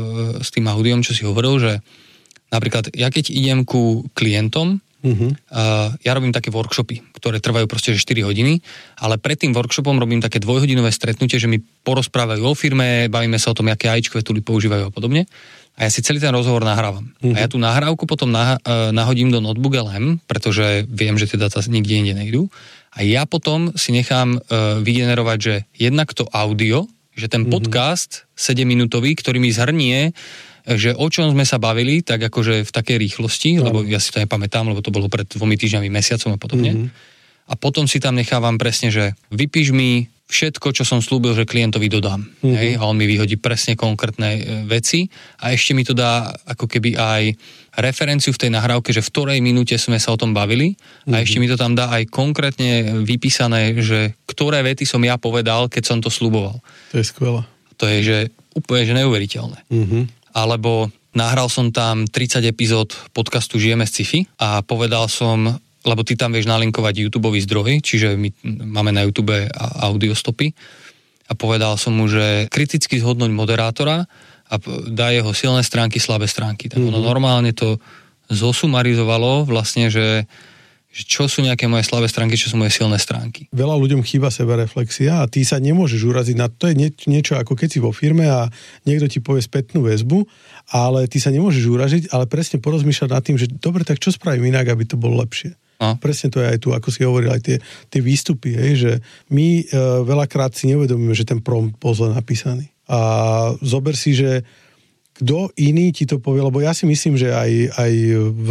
s tým audiom, čo si hovoril, že napríklad, ja keď idem ku klientom, uh-huh. uh, ja robím také workshopy, ktoré trvajú proste že štyri hodiny, ale pred tým workshopom robím také dvojhodinové stretnutie, že mi porozprávajú o firme, bavíme sa o tom, aké AIčkové túly používajú a podobne. A ja si celý ten rozhovor nahrávam. Uh-huh. A ja tú nahrávku potom nah, uh, nahodím do notebook el em, pretože viem, že tie dáta nikde inde nejdú. A ja potom si nechám uh, vygenerovať, že jednak to audio, že ten uh-huh. podcast sedemminútový, ktorý mi zhrnie, že o čom sme sa bavili, tak akože v takej rýchlosti, no. lebo ja si to nepamätám, lebo to bolo pred dvomi týždňami, mesiacom a podobne. Mm-hmm. A potom si tam nechávam presne, že vypíš mi všetko, čo som slúbil, že klientovi dodám. Mm-hmm. Hej? A on mi vyhodí presne konkrétne veci a ešte mi to dá ako keby aj referenciu v tej nahrávke, že v ktorej minúte sme sa o tom bavili mm-hmm. a ešte mi to tam dá aj konkrétne vypísané, že ktoré vety som ja povedal, keď som to slúboval. To je skvelé. To je, že úplne že neuveriteľné. Mm-hmm. Alebo nahral som tam tridsať epizód podcastu Žijeme z sci-fi a povedal som, lebo ty tam vieš nalinkovať YouTubeový zdroj, čiže my máme na YouTube audiostopy a povedal som mu, že kriticky zhodnoť moderátora a dá jeho silné stránky, slabé stránky. Tak ono mm-hmm. normálne to zosumarizovalo vlastne, že, že čo sú nejaké moje slabé stránky, čo sú moje silné stránky. Veľa ľuďom chýba sebareflexia a ty sa nemôžeš uraziť na to. To je nie, niečo ako keď si vo firme a niekto ti povie spätnú väzbu, ale ty sa nemôžeš uražiť, ale presne porozmýšľať nad tým, že dobre, tak čo spravím inak, aby to bolo lepšie. No. Presne to je aj tu, ako si hovoril, aj tie, tie výstupy, hej, že my e, veľakrát si neuvedomíme, že ten prompt bol zle napísaný. A zober si, že kto iný ti to povie, lebo ja si myslím, že aj, aj v,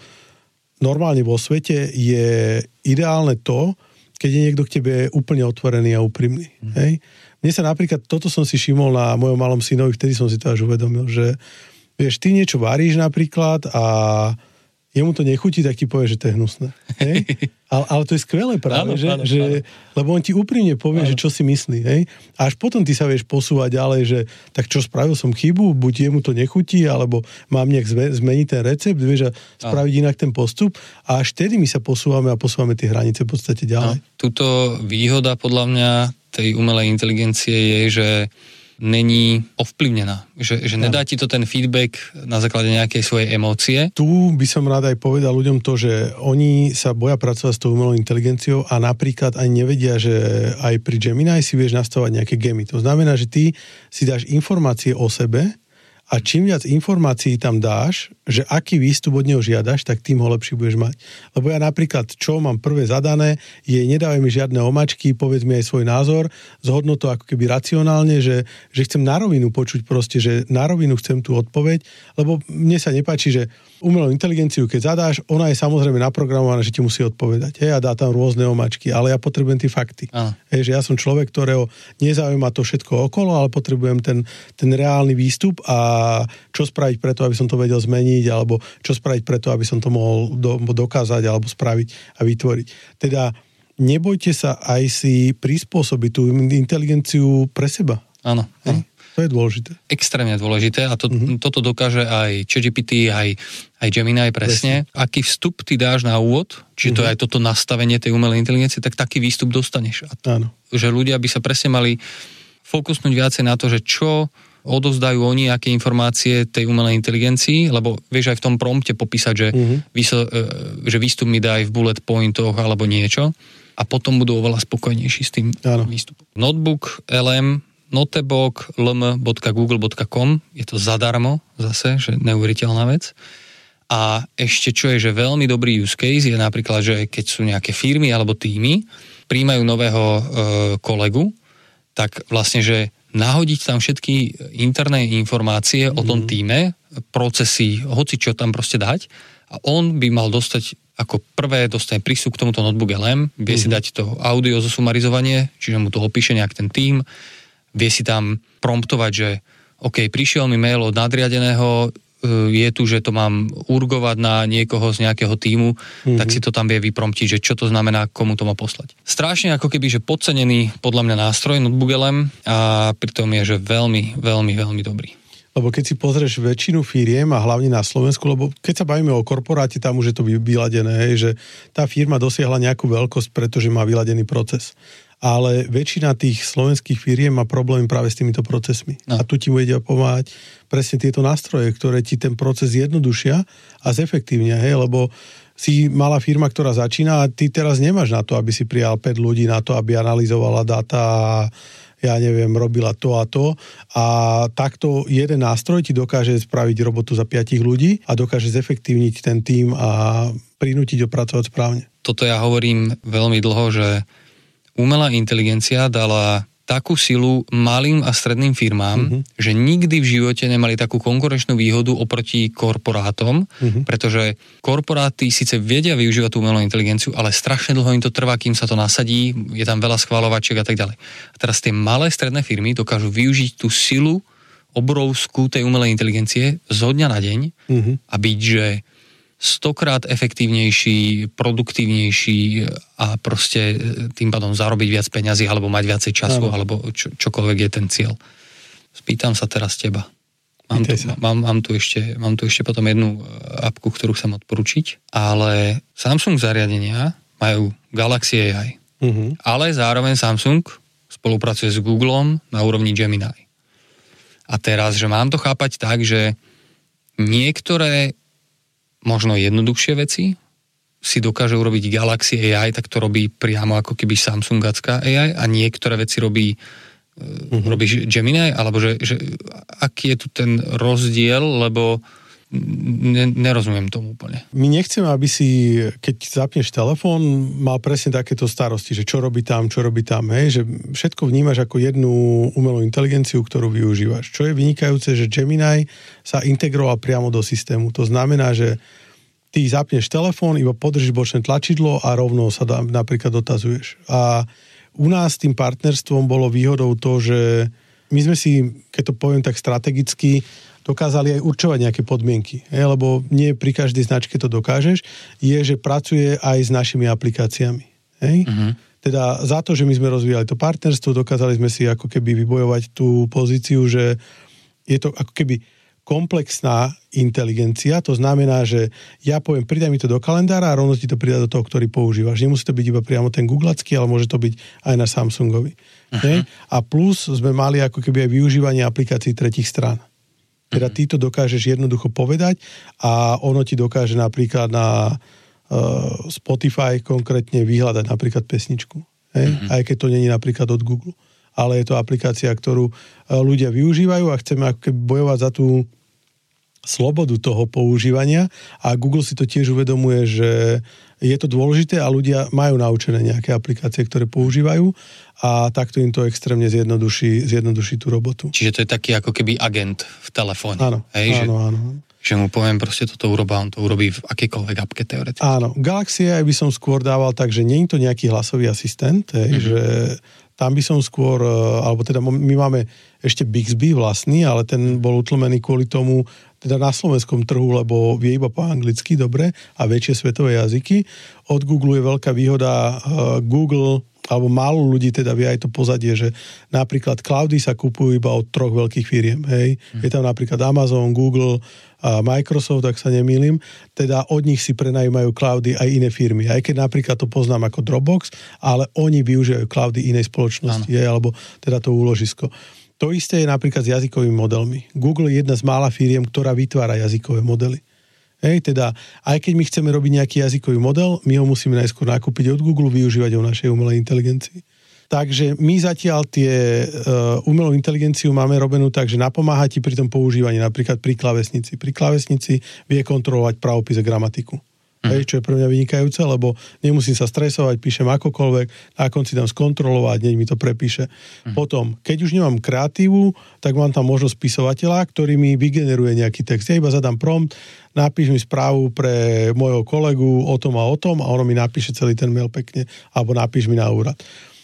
normálne vo svete je ideálne to, keď je niekto k tebe úplne otvorený a úprimný. Mm. Hej. Mne sa napríklad, toto som si všimol na mojom malom synovi, vtedy som si to až uvedomil, že vieš, ty niečo varíš napríklad a jemu to nechutí, tak ti povie, že to je hnusné. Hej? Ale, ale to je skvelé práve, áno, že, áno, že, áno. Lebo on ti úprimne povie, áno. že čo si myslí. Hej? A až potom ty sa vieš posúvať ďalej, že tak čo, spravil som chybu, buď jemu to nechutí, alebo mám nejak zmeniť ten recept, vieš, a spraviť áno. inak ten postup. A až vtedy my sa posúvame a posúvame tie hranice v podstate ďalej. No, tuto výhoda podľa mňa tej umelej inteligencie je, že není ovplyvnená. Že, že nedá ti to ten feedback na základe nejakej svojej emócie. Tu by som rád aj povedal ľuďom to, že oni sa boja pracovať s tou umelou inteligenciou a napríklad ani nevedia, že aj pri Gemini si vieš nastavovať nejaké gemy. To znamená, že ty si dáš informácie o sebe a čím viac informácií tam dáš, že aký výstup od neho žiadaš, tak tým ho lepšie budeš mať. Lebo ja napríklad, čo mám prvé zadané, je nedávaj mi žiadne omačky, povedz mi aj svoj názor, zhodno to ako keby racionálne, že, že chcem na rovinu počuť proste, že na rovinu chcem tú odpoveď, lebo mne sa nepáči, že umelú inteligenciu, keď zadáš, ona je samozrejme naprogramovaná, že ti musí odpovedať. Hej, a dá tam rôzne omačky, ale ja potrebujem tie fakty. Hej, že ja som človek, ktorého nezaujíma to všetko okolo, ale potrebujem ten, ten reálny výstup a čo spraviť preto, aby som to vedel zmeniť, alebo čo spraviť preto, aby som to mohol do, dokázať alebo spraviť a vytvoriť. Teda nebojte sa aj si prispôsobiť tú inteligenciu pre seba. Áno, áno. To je dôležité. Extrémne dôležité a to, mm-hmm. toto dokáže aj ChatGPT, aj, aj Gemini presne. presne. Aký vstup ty dáš na úvod, či mm-hmm. to je aj toto nastavenie tej umelej inteligencie, tak taký výstup dostaneš. A Áno. Že ľudia by sa presne mali fokusnúť viacej na to, že čo odovzdajú oni, aké informácie tej umelej inteligencii, lebo vieš aj v tom prompte popísať, že, mm-hmm. vyso, že výstup mi daj v bullet pointoch alebo niečo a potom budú oveľa spokojnejší s tým Áno. výstupom. Notebook el em notebook el em bodka google bodka com, je to zadarmo zase, že neuveriteľná vec. A ešte čo je, že veľmi dobrý use case je napríklad, že keď sú nejaké firmy alebo týmy, príjmajú nového e, kolegu, tak vlastne, že nahodiť tam všetky interné informácie mm. o tom týme, procesy, hoci čo tam proste dať a on by mal dostať ako prvé dostane prístup k tomuto notebook el em, vie mm. si dať to audio zosumarizovanie, čiže mu to opíše nejak ten tím, vie si tam promptovať, že OK, prišiel mi mail od nadriadeného, je tu, že to mám urgovať na niekoho z nejakého tímu, mm-hmm. tak si to tam vie vypromptiť, že čo to znamená, komu to má poslať. Strašne ako keby, že podcenený podľa mňa nástroj notebook el em a pritom je, že veľmi, veľmi, veľmi dobrý. Lebo keď si pozrieš väčšinu firiem a hlavne na Slovensku, lebo keď sa bavíme o korporáte, tam už je to vyladené, hej, že tá firma dosiahla nejakú veľkosť, pretože má vyladený proces. Ale väčšina tých slovenských firiem má problém práve s týmito procesmi. No. A tu ti bude pomáhať presne tieto nástroje, ktoré ti ten proces jednodušia a zefektívnia, hej, lebo si malá firma, ktorá začína a ty teraz nemáš na to, aby si prijal päť ľudí na to, aby analyzovala dáta a ja neviem, robila to a to a takto jeden nástroj ti dokáže spraviť robotu za piatich ľudí a dokáže zefektívniť ten tím a prinútiť ho pracovať správne. Toto ja hovorím veľmi dlho, že umelá inteligencia dala takú silu malým a stredným firmám, mm-hmm. že nikdy v živote nemali takú konkurenčnú výhodu oproti korporátom, mm-hmm. pretože korporáty síce vedia využívať tú umelú inteligenciu, ale strašne dlho im to trvá, kým sa to nasadí, je tam veľa schvaľovačiek a tak ďalej. A teraz tie malé stredné firmy dokážu využiť tú silu obrovskú tej umelej inteligencie zo dňa na deň mm-hmm. a byť, že stokrát efektívnejší, produktívnejší a proste tým pádom zarobiť viac peňazí alebo mať viacej času, ano. Alebo čo, čokoľvek je ten cieľ. Spýtam sa teraz teba. Mám tu, mám, mám, tu ešte, mám tu ešte potom jednu apku, ktorú chcem odporučiť, ale Samsung zariadenia majú Galaxy á í. Uh-huh. Ale zároveň Samsung spolupracuje s Googlom na úrovni Gemini. A teraz, že mám to chápať tak, že niektoré možno jednoduchšie veci si dokáže urobiť Galaxy á í, tak to robí priamo ako keby Samsungacká á í a niektoré veci robí, uh-huh. robí Gemini, alebo že, že aký je tu ten rozdiel, lebo ne, nerozumiem tomu úplne. My nechceme, aby si, keď zapneš telefón, mal presne takéto starosti, že čo robí tam, čo robí tam, hej, že všetko vnímaš ako jednu umelú inteligenciu, ktorú využívaš. Čo je vynikajúce, že Gemini sa integroval priamo do systému. To znamená, že ty zapneš telefón, iba podržíš bočné tlačidlo a rovno sa dá, napríklad dotazuješ. A u nás tým partnerstvom bolo výhodou to, že my sme si, keď to poviem tak strategicky, dokázali aj určovať nejaké podmienky. Je, lebo nie pri každej značke to dokážeš, je, že pracuje aj s našimi aplikáciami. Hej? Uh-huh. Teda za to, že my sme rozvíjali to partnerstvo, dokázali sme si ako keby vybojovať tú pozíciu, že je to ako keby komplexná inteligencia, to znamená, že ja poviem, pridaj mi to do kalendára a rovno ti to pridá do toho, ktorý používaš. Nemusí to byť iba priamo ten googlacký, ale môže to byť aj na Samsungovi. Uh-huh. A plus sme mali ako keby aj využívanie aplikácií tretích strán. Teda ty to dokážeš jednoducho povedať a ono ti dokáže napríklad na uh, Spotify konkrétne vyhľadať napríklad pesničku. Uh-huh. Aj keď to není napríklad od Google. Ale je to aplikácia, ktorú ľudia využívajú a chceme ako keby bojovať za tú slobodu toho používania a Google si to tiež uvedomuje, že je to dôležité a ľudia majú naučené nejaké aplikácie, ktoré používajú a takto im to extrémne zjednoduší, zjednoduší tú robotu. Čiže to je taký ako keby agent v telefóne. Áno, hej, áno, že, áno. Že mu poviem proste toto urobá, on to urobí v akejkoľvek apke teoreticky. Áno, Galaxy á í by som skôr dával tak, že nie je to nejaký hlasový asistent, hej, mm-hmm. že tam by som skôr, alebo teda my máme ešte Bixby vlastný, ale ten bol utlmený kvôli tomu, teda na slovenskom trhu, lebo vie iba po anglicky, dobre, a väčšie svetové jazyky. Od Google je veľká výhoda, Google, alebo málo ľudí teda vie aj to pozadie, že napríklad cloudy sa kupujú iba od troch veľkých firiem, hej. Hmm. Je tam napríklad Amazon, Google a Microsoft, ak sa nemýlim, teda od nich si prenajímajú cloudy aj iné firmy. Aj keď napríklad to poznám ako Dropbox, ale oni využívajú cloudy inej spoločnosti, hej, alebo teda to úložisko. To isté je napríklad s jazykovými modelmi. Google je jedna z mála firiem, ktorá vytvára jazykové modely. Hej, teda, aj keď my chceme robiť nejaký jazykový model, my ho musíme najskôr nakúpiť od Google, využívať ho v našej umelej inteligencii. Takže my zatiaľ tie uh, umelú inteligenciu máme robenú tak, že napomáha ti pri tom používaní, napríklad pri klávesnici. Pri klávesnici vie kontrolovať pravopis a gramatiku. Mm. Hej, čo je pre mňa vynikajúce, lebo nemusím sa stresovať, píšem akokoľvek, na konci dám skontrolovať, hneď mi to prepíše. Mm. Potom, keď už nemám kreatívu, tak mám tam možnosť spisovateľa, ktorý mi vygeneruje nejaký text. Ja iba zadám prompt, napíš mi správu pre môjho kolegu o tom a o tom a ono mi napíše celý ten mail pekne, alebo napíš mi na úrad.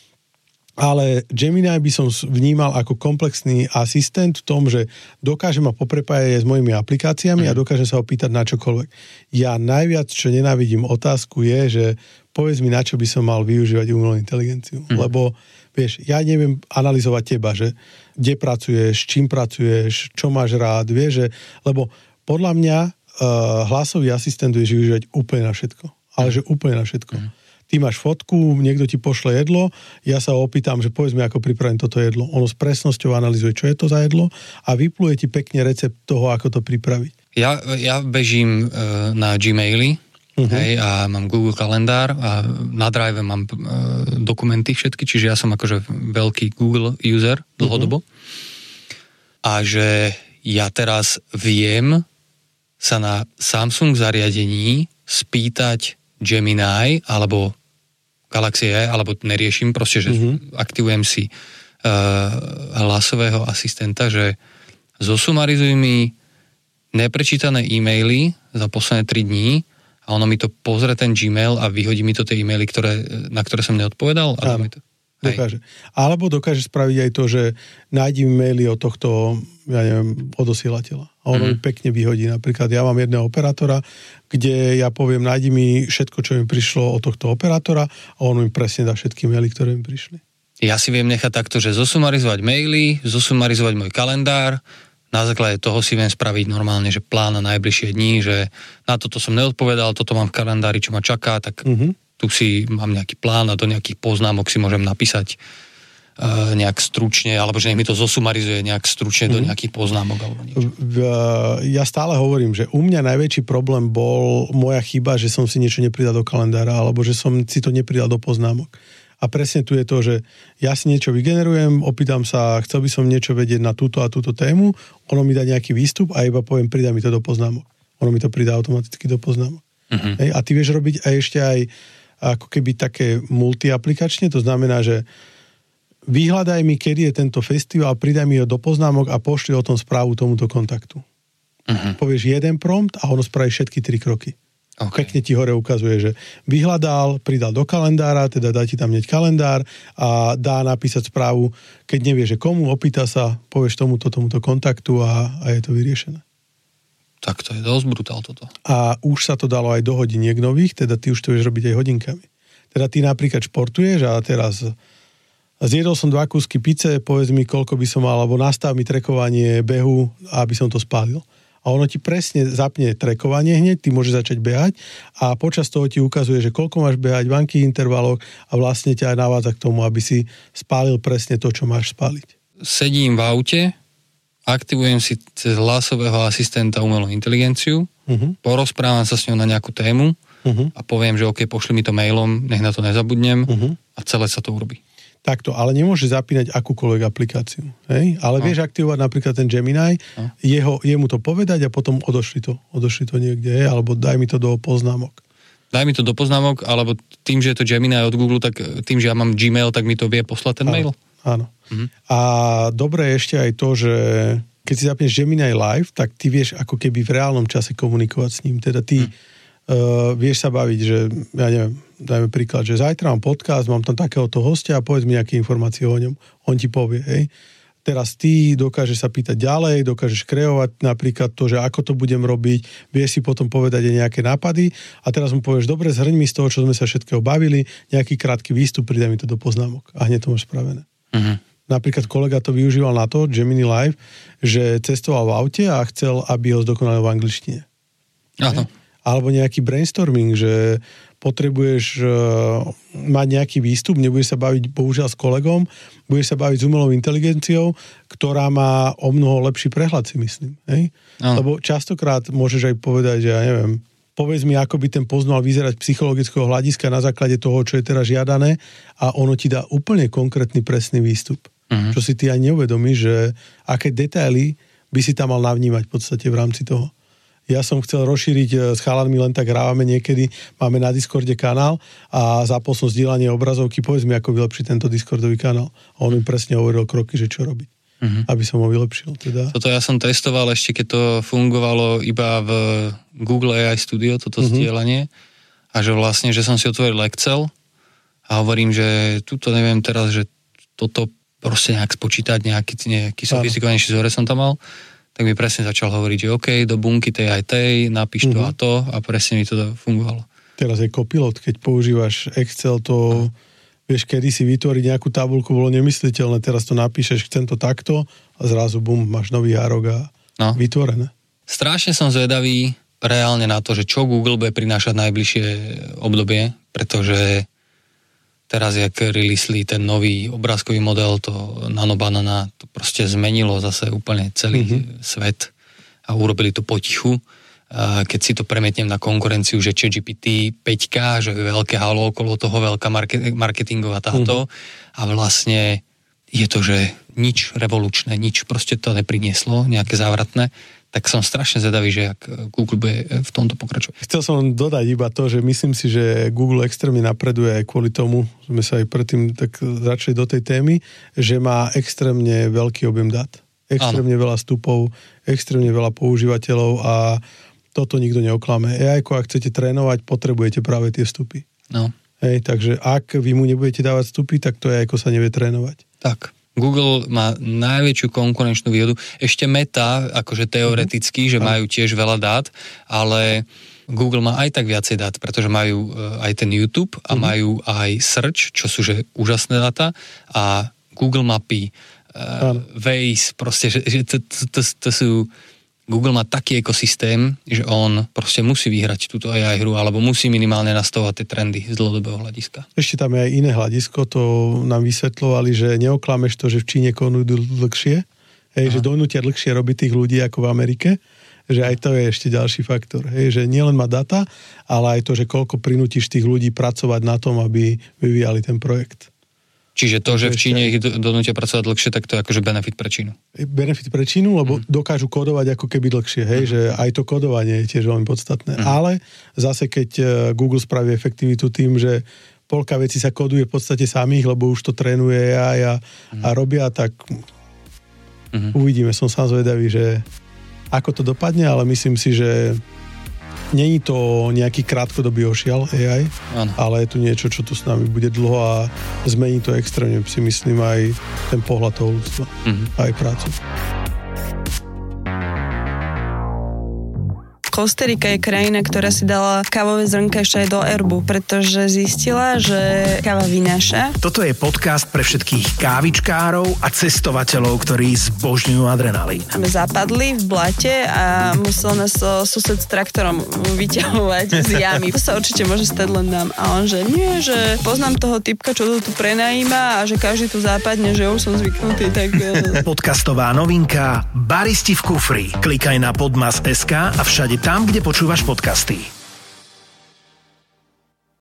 Ale Gemini by som vnímal ako komplexný asistent v tom, že dokáže ma poprepájať s mojimi aplikáciami mm. a dokáže sa ho pýtať na čokoľvek. Ja najviac, čo nenávidím otázku je, že povedz mi, na čo by som mal využívať umelú inteligenciu. Mm. Lebo, vieš, ja neviem analyzovať teba, že kde pracuješ, čím pracuješ, čo máš rád, vieš, že, lebo podľa mňa uh, hlasový asistent vieš využívať úplne na všetko. Ale že úplne na všetko. Mm. Ty máš fotku, niekto ti pošle jedlo, ja sa opýtam, že povedz mi, ako pripravím toto jedlo. Ono s presnosťou analyzuje, čo je to za jedlo a vypluje ti pekne recept toho, ako to pripraviť. Ja, ja bežím uh, na Gmaili, uh-huh. hej, a mám Google kalendár a na Drive mám uh, dokumenty všetky, čiže ja som akože veľký Google user dlhodobo. Uh-huh. A že ja teraz viem sa na Samsung zariadení spýtať Gemini alebo Galaxy, alebo neriešim, proste, že mm-hmm. aktivujem si hlasového asistenta, že zosumarizuj mi neprečítané e-maily za posledné tri dní a ono mi to pozrie ten Gmail a vyhodí mi to tie e-maily, ktoré, na ktoré som neodpovedal. A Áno, mi to... dokáže. Alebo dokáže spraviť aj to, že nájdi e-maily od tohto, ja neviem, odosielateľa. A ono mm. mi pekne vyhodí. Napríklad ja mám jedného operátora, kde ja poviem, nájdi mi všetko, čo mi prišlo od tohto operátora a on mi presne dá všetky maily, ktoré mi prišli. Ja si viem nechať takto, že zosumarizovať maily, zosumarizovať môj kalendár. Na základe toho si viem spraviť normálne, že plán na najbližšie dní, že na toto som neodpovedal, toto mám v kalendári, čo ma čaká, tak uh-huh. tu si mám nejaký plán a do nejakých poznámok si môžem napísať uh, nejak stručne, alebo že nech mi to zosumarizuje nejak stručne uh-huh. do nejakých poznámok alebo niečo. Ja stále hovorím, že u mňa najväčší problém bol moja chyba, že som si niečo nepridal do kalendára, alebo že som si to nepridal do poznámok. A presne tu je to, že ja si niečo vygenerujem, opýtam sa, chcel by som niečo vedieť na túto a túto tému, ono mi dá nejaký výstup a iba poviem, pridá mi to do poznámok. Ono mi to pridá automaticky do poznámok. Uh-huh. Hej, a ty vieš robiť aj ešte aj ako keby také multiaplikačne, to znamená, že vyhľadaj mi, kedy je tento festival, pridaj mi ho do poznámok a pošli o tom správu tomuto kontaktu. Uh-huh. Povieš jeden prompt a ono spraví všetky tri kroky. Okay. Pekne ti hore ukazuje, že vyhľadal, pridal do kalendára, teda dá ti tam hneď kalendár a dá napísať správu, keď nevie, že komu, opýta sa, povieš tomuto, tomuto kontaktu a, a je to vyriešené. Tak to je dosť brutál toto. A už sa to dalo aj do hodiniek nových, teda ty už to vieš robiť aj hodinkami. Teda ty napríklad športuješ a teraz zjedol som dva kúsky pice, povedz mi, koľko by som mal, alebo nastav mi trekovanie behu, aby som to spálil. A ono ti presne zapne trekovanie hneď, ty môžeš začať behať a počas toho ti ukazuje, že koľko máš behať v akých intervaloch a vlastne ťa aj navádza k tomu, aby si spálil presne to, čo máš spáliť. Sedím v aute, aktivujem si cez hlasového asistenta umelú inteligenciu, uh-huh. porozprávam sa s ňou na nejakú tému uh-huh. a poviem, že OK, pošli mi to mailom, nech na to nezabudnem uh-huh. a celé sa to urobí. Takto, ale nemôže zapínať akúkoľvek aplikáciu. Hej? Ale no. vieš aktivovať napríklad ten Gemini, no. jeho, jemu to povedať a potom odošli to. Odošli to niekde, hej? Alebo daj mi to do poznámok. Daj mi to do poznámok, alebo tým, že je to Gemini od Google, tak tým, že ja mám Gmail, tak mi to vie poslať ten áno, mail. Áno. Mhm. A dobré je ešte aj to, že keď si zapneš Gemini Live, tak ty vieš ako keby v reálnom čase komunikovať s ním. Teda ty mhm. uh, vieš sa baviť, že ja neviem, dajme príklad, že zajtra mám podcast, mám tam takéhoto hostia a povedz mi nejaké informácie o ňom. On ti povie, hej. Teraz ty dokážeš sa pýtať ďalej, dokážeš kreovať napríklad to, že ako to budem robiť, vieš si potom povedať aj nejaké nápady a teraz mu povieš, dobre, zhrň mi z toho, čo sme sa všetkého bavili, nejaký krátky výstup, pridaj mi to do poznámok a hneď to máš spravené. Uh-huh. Napríklad kolega to využíval na to, Gemini Live, že cestoval v aute a chcel, aby ho zdokonalil v angličtine. Áno. Alebo nejaký brainstorming, že potrebuješ uh, mať nejaký výstup, nebudeš sa baviť bohužiaľ s kolegom, budeš sa baviť s umelou inteligenciou, ktorá má o mnoho lepší prehľad, si myslím. Hej? Lebo častokrát môžeš aj povedať, že ja neviem, povedz mi, ako by ten post mal vyzerať psychologického hľadiska na základe toho, čo je teraz žiadané a ono ti dá úplne konkrétny, presný výstup. Uh-huh. Čo si ty aj neuvedomíš, že aké detaily by si tam mal navnímať v podstate v rámci toho. Ja som chcel rozšíriť s chalanmi, len tak hrávame niekedy, máme na Discorde kanál a zapol som zdieľanie obrazovky, povedz mi, ako vylepšiť tento Discordový kanál. A on mi presne hovoril kroky, že čo robiť, uh-huh. aby som ho vylepšil. Teda. Toto ja som testoval ešte, keď to fungovalo iba v Google á í Studio, toto uh-huh. zdieľanie, a že vlastne, že som si otvoril Excel a hovorím, že tuto neviem teraz, že toto proste nejak spočítať, nejaký, nejaký sofistikovanejší vzorec som tam mal, tak mi presne začal hovoriť, že OK, do bunky tej aj tej, napíš to uh-huh. a to a presne mi to fungovalo. Teraz je Copilot, keď používaš Excel, to uh-huh. vieš, kedy si vytvoriť nejakú tabuľku, bolo nemysliteľné, teraz to napíšeš, chcem to takto a zrazu bum, máš nový hárok a no. vytvorené. Strašne som zvedavý reálne na to, že čo Google bude prinášať najbližšie obdobie, pretože teraz, jak releasli ten nový obrázkový model, to Nanobanana, to proste zmenilo zase úplne celý mm-hmm. svet a urobili to potichu. Keď si to premietnem na konkurenciu, že ChatGPT päť, že je veľké halo okolo toho, veľká marketingová táto mm-hmm. a vlastne je to, že nič revolučné, nič proste to neprinieslo, nejaké závratné, tak som strašne zvedavý, že ak Google bude v tomto pokračovať. Chcel som dodať iba to, že myslím si, že Google extrémne napreduje aj kvôli tomu, sme sa aj predtým tak začali do tej témy, že má extrémne veľký objem dát. Extrémne ano. Veľa vstupov, extrémne veľa používateľov a toto nikto neoklame. á í, ak chcete trénovať, potrebujete práve tie vstupy. No. Hej, takže ak vy mu nebudete dávať vstupy, tak to á í sa nevie trénovať. Tak. Google má najväčšiu konkurenčnú výhodu. Ešte Meta, akože teoreticky, mm-hmm. že majú tiež veľa dát, ale Google má aj tak viacej dát, pretože majú aj ten YouTube a mm-hmm. majú aj Search, čo sú že úžasné dáta a Google mapy, uh, Waze, proste, že, že to, to, to, to sú... Google má taký ekosystém, že on proste musí vyhrať túto á í hru, alebo musí minimálne nastavovať tie trendy z dlhodobého hľadiska. Ešte tam je aj iné hľadisko, to nám vysvetľovali, že neoklameš to, že v Číne konujú dlhšie, hej, že donútia dlhšie robiť tých ľudí ako v Amerike, že aj to je ešte ďalší faktor, hej, že nielen má data, ale aj to, že koľko prinútiš tých ľudí pracovať na tom, aby vyvíjali ten projekt. Čiže to, že v Číne ich donútia pracovať dlhšie, tak to je akože benefit pre Čínu. Benefit pre Čínu, lebo mm. dokážu kodovať ako keby dlhšie, hej, mm. že aj to kodovanie je tiež veľmi podstatné. Mm. Ale zase, keď Google spraví efektivitu tým, že polka vecí sa koduje v podstate samých, lebo už to trénuje á í a, mm. a robia, tak mm. uvidíme. Som sám zvedavý, že ako to dopadne, ale myslím si, že není to nejaký krátkodobý ošial á í, ano. Ale je tu niečo, čo tu s nami bude dlho a zmení to extrémne, si myslím, aj ten pohľad toho ľudstva, mm-hmm. aj prácu. Kostarika je krajina, ktorá si dala kávové zrnka ešte aj do erbu, pretože zistila, že káva vynáša. Toto je podcast pre všetkých kávičkárov a cestovateľov, ktorí zbožňujú adrenalín. Sme zapadli v blate a musel nás sused s traktorom vyťahovať z jamy. To sa určite môže stať len nám. A on, že nie, že poznám toho typka, čo to tu prenajíma a že každý tu západne, že už som zvyknutý, tak... Podcastová novinka Baristi v kufri. Klikaj na podmas bodka es ká a všade tam, kde počúvaš podcasty.